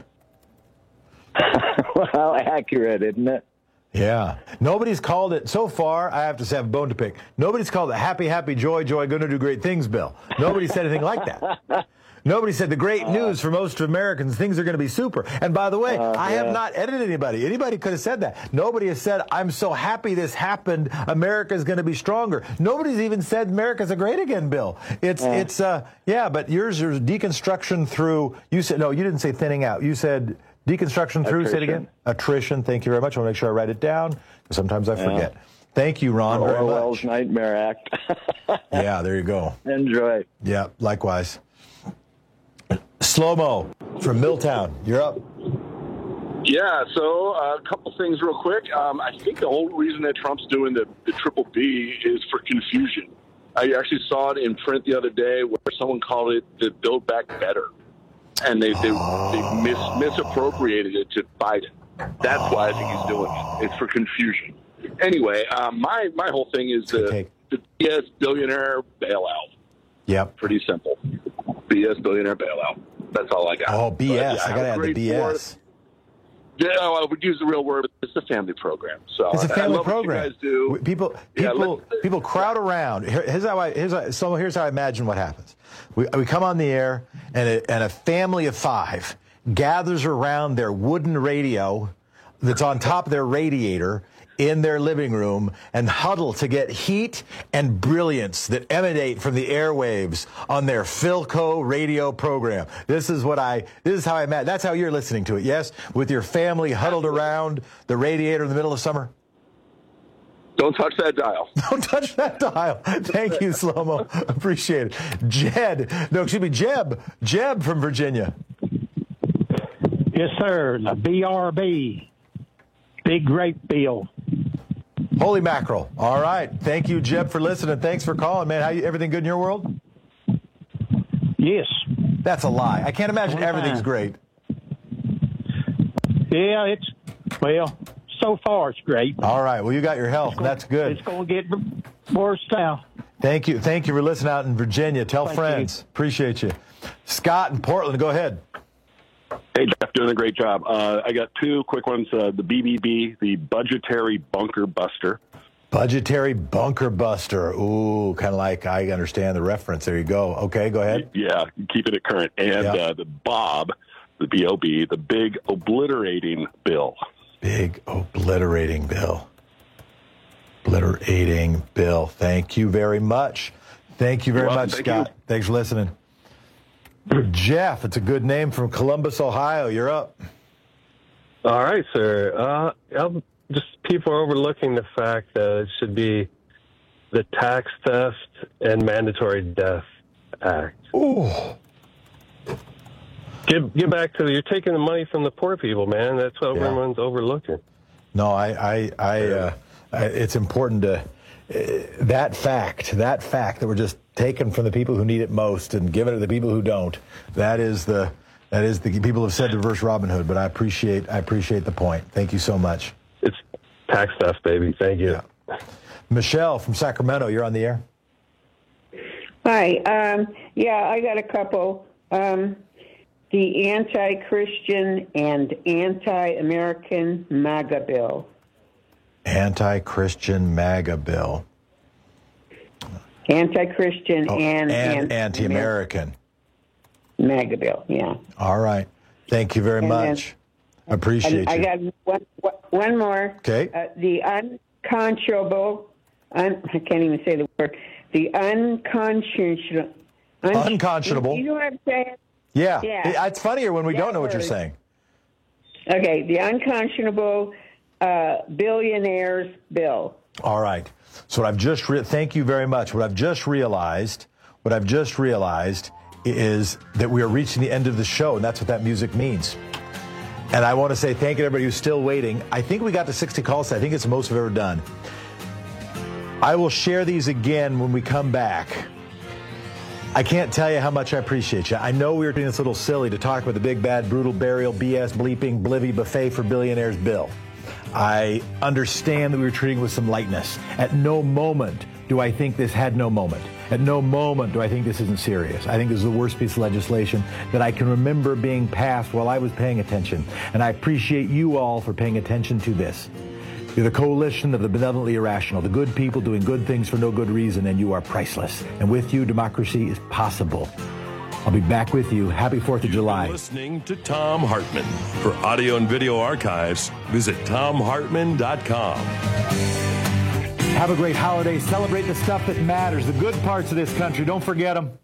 Well, accurate, isn't it? Yeah. Nobody's called it, so far, I have to say, I have a bone to pick. Nobody's called it Happy, Happy, Joy, Joy, Gonna Do Great Things bill. Nobody said anything like that. Nobody said the great news for most Americans, things are going to be super. And by the way, I have not edited anybody. Anybody could have said that. Nobody has said, I'm so happy this happened, America's going to be stronger. Nobody's even said America's a great again bill. But yours is deconstruction through, you said, no, you didn't say thinning out. You said deconstruction through, say it again? Attrition. Thank you very much. I want to make sure I write it down, because sometimes I forget. Thank you, Ron, very much. Orwell's Nightmare Act. Yeah, there you go. Enjoy. Yeah, likewise. Slow-mo from Milltown. You're up. Yeah, so a couple things real quick. I think the whole reason that Trump's doing the triple B is for confusion. I actually saw it in print the other day where someone called it the Build Back Better, and they misappropriated it to Biden. That's why I think he's doing it. It's for confusion. Anyway, my whole thing is the BS billionaire bailout. Yep. Pretty simple. BS billionaire bailout. That's all I got. Oh, BS. I got to add the BS. Yeah, I would use the real word. It's a family program. So it's a family What program. you guys do. People crowd around. Here's how I imagine what happens. We come on the air, and a family of 5 gathers around their wooden radio that's on top of their radiator in their living room and huddle to get heat and brilliance that emanate from the airwaves on their Philco radio program. This is how I imagine. That's how you're listening to it, yes? With your family huddled around the radiator in the middle of summer? Don't touch that dial. Don't touch that dial. Thank you, Slow-Mo. Appreciate it. Jeb from Virginia. Yes, sir. The BRB. Big grape bill. Holy mackerel. All right. Thank you, Jeb, for listening. Thanks for calling, man. Everything good in your world? Yes. That's a lie. I can't imagine everything's great. Yeah, so far it's great. All right. Well, you got your health. That's good. It's going to get worse now. Thank you. Thank you for listening out in Virginia. Tell friends. Appreciate you. Scott in Portland, go ahead. Hey, Jeff, doing a great job. I got two quick ones. The BBB, the Budgetary Bunker Buster. Budgetary Bunker Buster. Ooh, kind of like I understand the reference. There you go. Okay, go ahead. Yeah, keeping it current. And the Bob, the B-O-B, the Big Obliterating Bill. Big Obliterating Bill. Obliterating Bill. Thank you very much. Thank you very much, Scott. Thanks for listening. Jeff, it's a good name, from Columbus, Ohio. You're up. All right, sir. Just people are overlooking the fact that it should be the Tax Theft and Mandatory Death Act. Ooh. Get back to you're taking the money from the poor people, man. That's what everyone's overlooking. No, it's important to that fact that we're just taking from the people who need it most and giving it to the people who don't. That is the people have said to reverse Robin Hood, but I appreciate the point. Thank you so much. It's tax theft, baby. Thank you. Yeah. Michelle from Sacramento, you're on the air. Hi. I got a couple. The anti-Christian and anti-American MAGA bill. Anti-Christian MAGA bill. Anti-Christian and anti-American. MAGA bill, yeah. All right. Thank you very much. Appreciate you. I got one more. Okay. The unconscionable, I can't even say the word, the unconscionable. Unconscionable. You know what I'm saying? Yeah. It's funnier when we don't know what you're saying. Okay, the unconscionable billionaires bill. All right. So what I've just thank you very much. What I've just realized is that we are reaching the end of the show, and that's what that music means. And I want to say thank you to everybody who's still waiting. I think we got to 60 calls. I think it's the most we've ever done. I will share these again when we come back. I can't tell you how much I appreciate you. I know we were doing this a little silly to talk about the big, bad, brutal, burial, BS, bleeping, blivy, buffet for billionaires bill. I understand that we were treating with some lightness. At no moment do I think this had no moment. At no moment do I think this isn't serious. I think this is the worst piece of legislation that I can remember being passed while I was paying attention. And I appreciate you all for paying attention to this. You're the coalition of the benevolently irrational, the good people doing good things for no good reason, and you are priceless. And with you, democracy is possible. I'll be back with you. Happy 4th of July. You're listening to Thom Hartmann. For audio and video archives, visit ThomHartmann.com. Have a great holiday. Celebrate the stuff that matters, the good parts of this country. Don't forget them.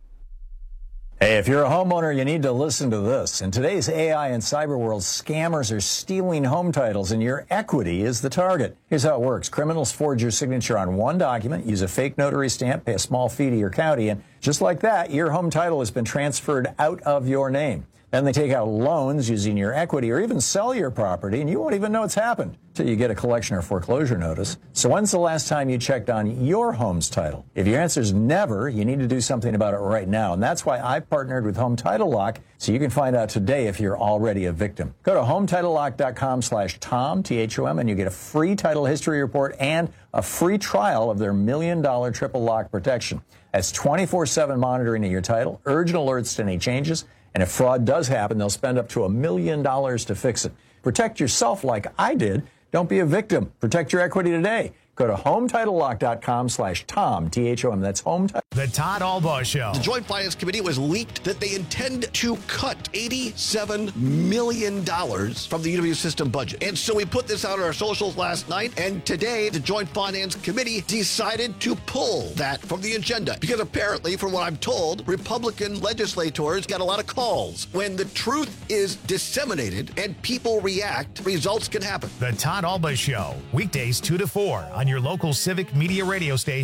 Hey, if you're a homeowner, you need to listen to this. In today's AI and cyber world, scammers are stealing home titles, and your equity is the target. Here's how it works. Criminals forge your signature on one document, use a fake notary stamp, pay a small fee to your county, and just like that, your home title has been transferred out of your name. Then they take out loans using your equity or even sell your property, and you won't even know it's happened until you get a collection or foreclosure notice. So when's the last time you checked on your home's title? If your answer is never, you need to do something about it right now. And that's why I've partnered with Home Title Lock, so you can find out today if you're already a victim. Go to HomeTitleLock.com/Tom, T-H-O-M, and you get a free title history report and a free trial of their $1 million triple lock protection. That's 24/7 monitoring of your title, urgent alerts to any changes, and if fraud does happen, they'll spend up to $1 million to fix it. Protect yourself like I did. Don't be a victim. Protect your equity today. Go to HomeTitleLock.com/Tom, T-H-O-M. That's Home Title. The Todd Albaugh Show. The Joint Finance Committee was leaked that they intend to cut $87 million from the UW system budget. And so we put this out on our socials last night, and today the Joint Finance Committee decided to pull that from the agenda. Because apparently, from what I'm told, Republican legislators got a lot of calls. When the truth is disseminated and people react, results can happen. The Todd Albaugh Show, weekdays 2 to 4 on your local Civic Media radio station,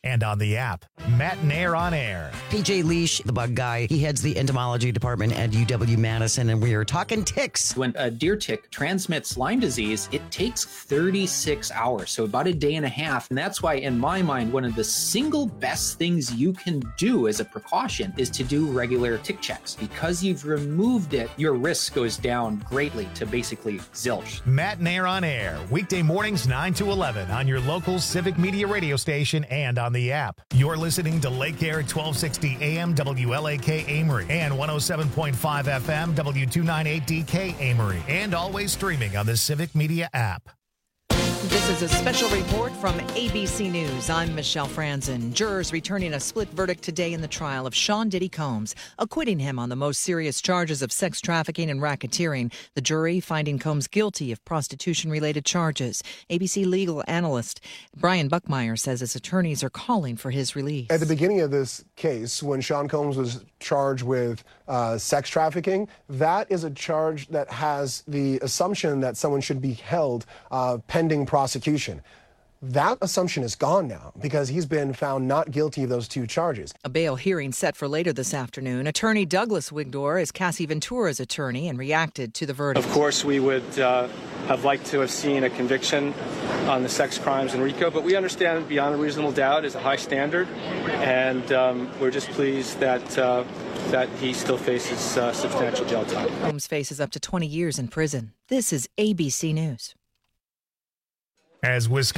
and on the app. Matt Nair on air. PJ Leash, the bug guy, he heads the entomology department at UW-Madison, and we are talking ticks. When a deer tick transmits Lyme disease, it takes 36 hours, so about a day and a half. And that's why, in my mind, one of the single best things you can do as a precaution is to do regular tick checks. Because you've removed it, your risk goes down greatly to basically zilch. Matt Nair on air, weekday mornings 9 to 11 on your local Civic Media radio station and on the app. You're listening to Lake Air 1260 AM WLAK Amory and 107.5 FM W298DK Amory, and always streaming on the Civic Media app. This is a special report from ABC News. I'm Michelle Franzen. Jurors returning a split verdict today in the trial of Sean Diddy Combs, acquitting him on the most serious charges of sex trafficking and racketeering. The jury finding Combs guilty of prostitution-related charges. ABC legal analyst Brian Buckmeyer says his attorneys are calling for his release. At the beginning of this case, when Sean Combs was charged with sex trafficking, that is a charge that has the assumption that someone should be held pending prosecution. That assumption is gone now because he's been found not guilty of those two charges. A bail hearing set for later this afternoon. Attorney Douglas Wigdor is Cassie Ventura's attorney and reacted to the verdict. Of course, we would have liked to have seen a conviction on the sex crimes in RICO, but we understand beyond a reasonable doubt is a high standard, and we're just pleased that he still faces substantial jail time. Combs faces up to 20 years in prison. This is ABC News. As Wisconsin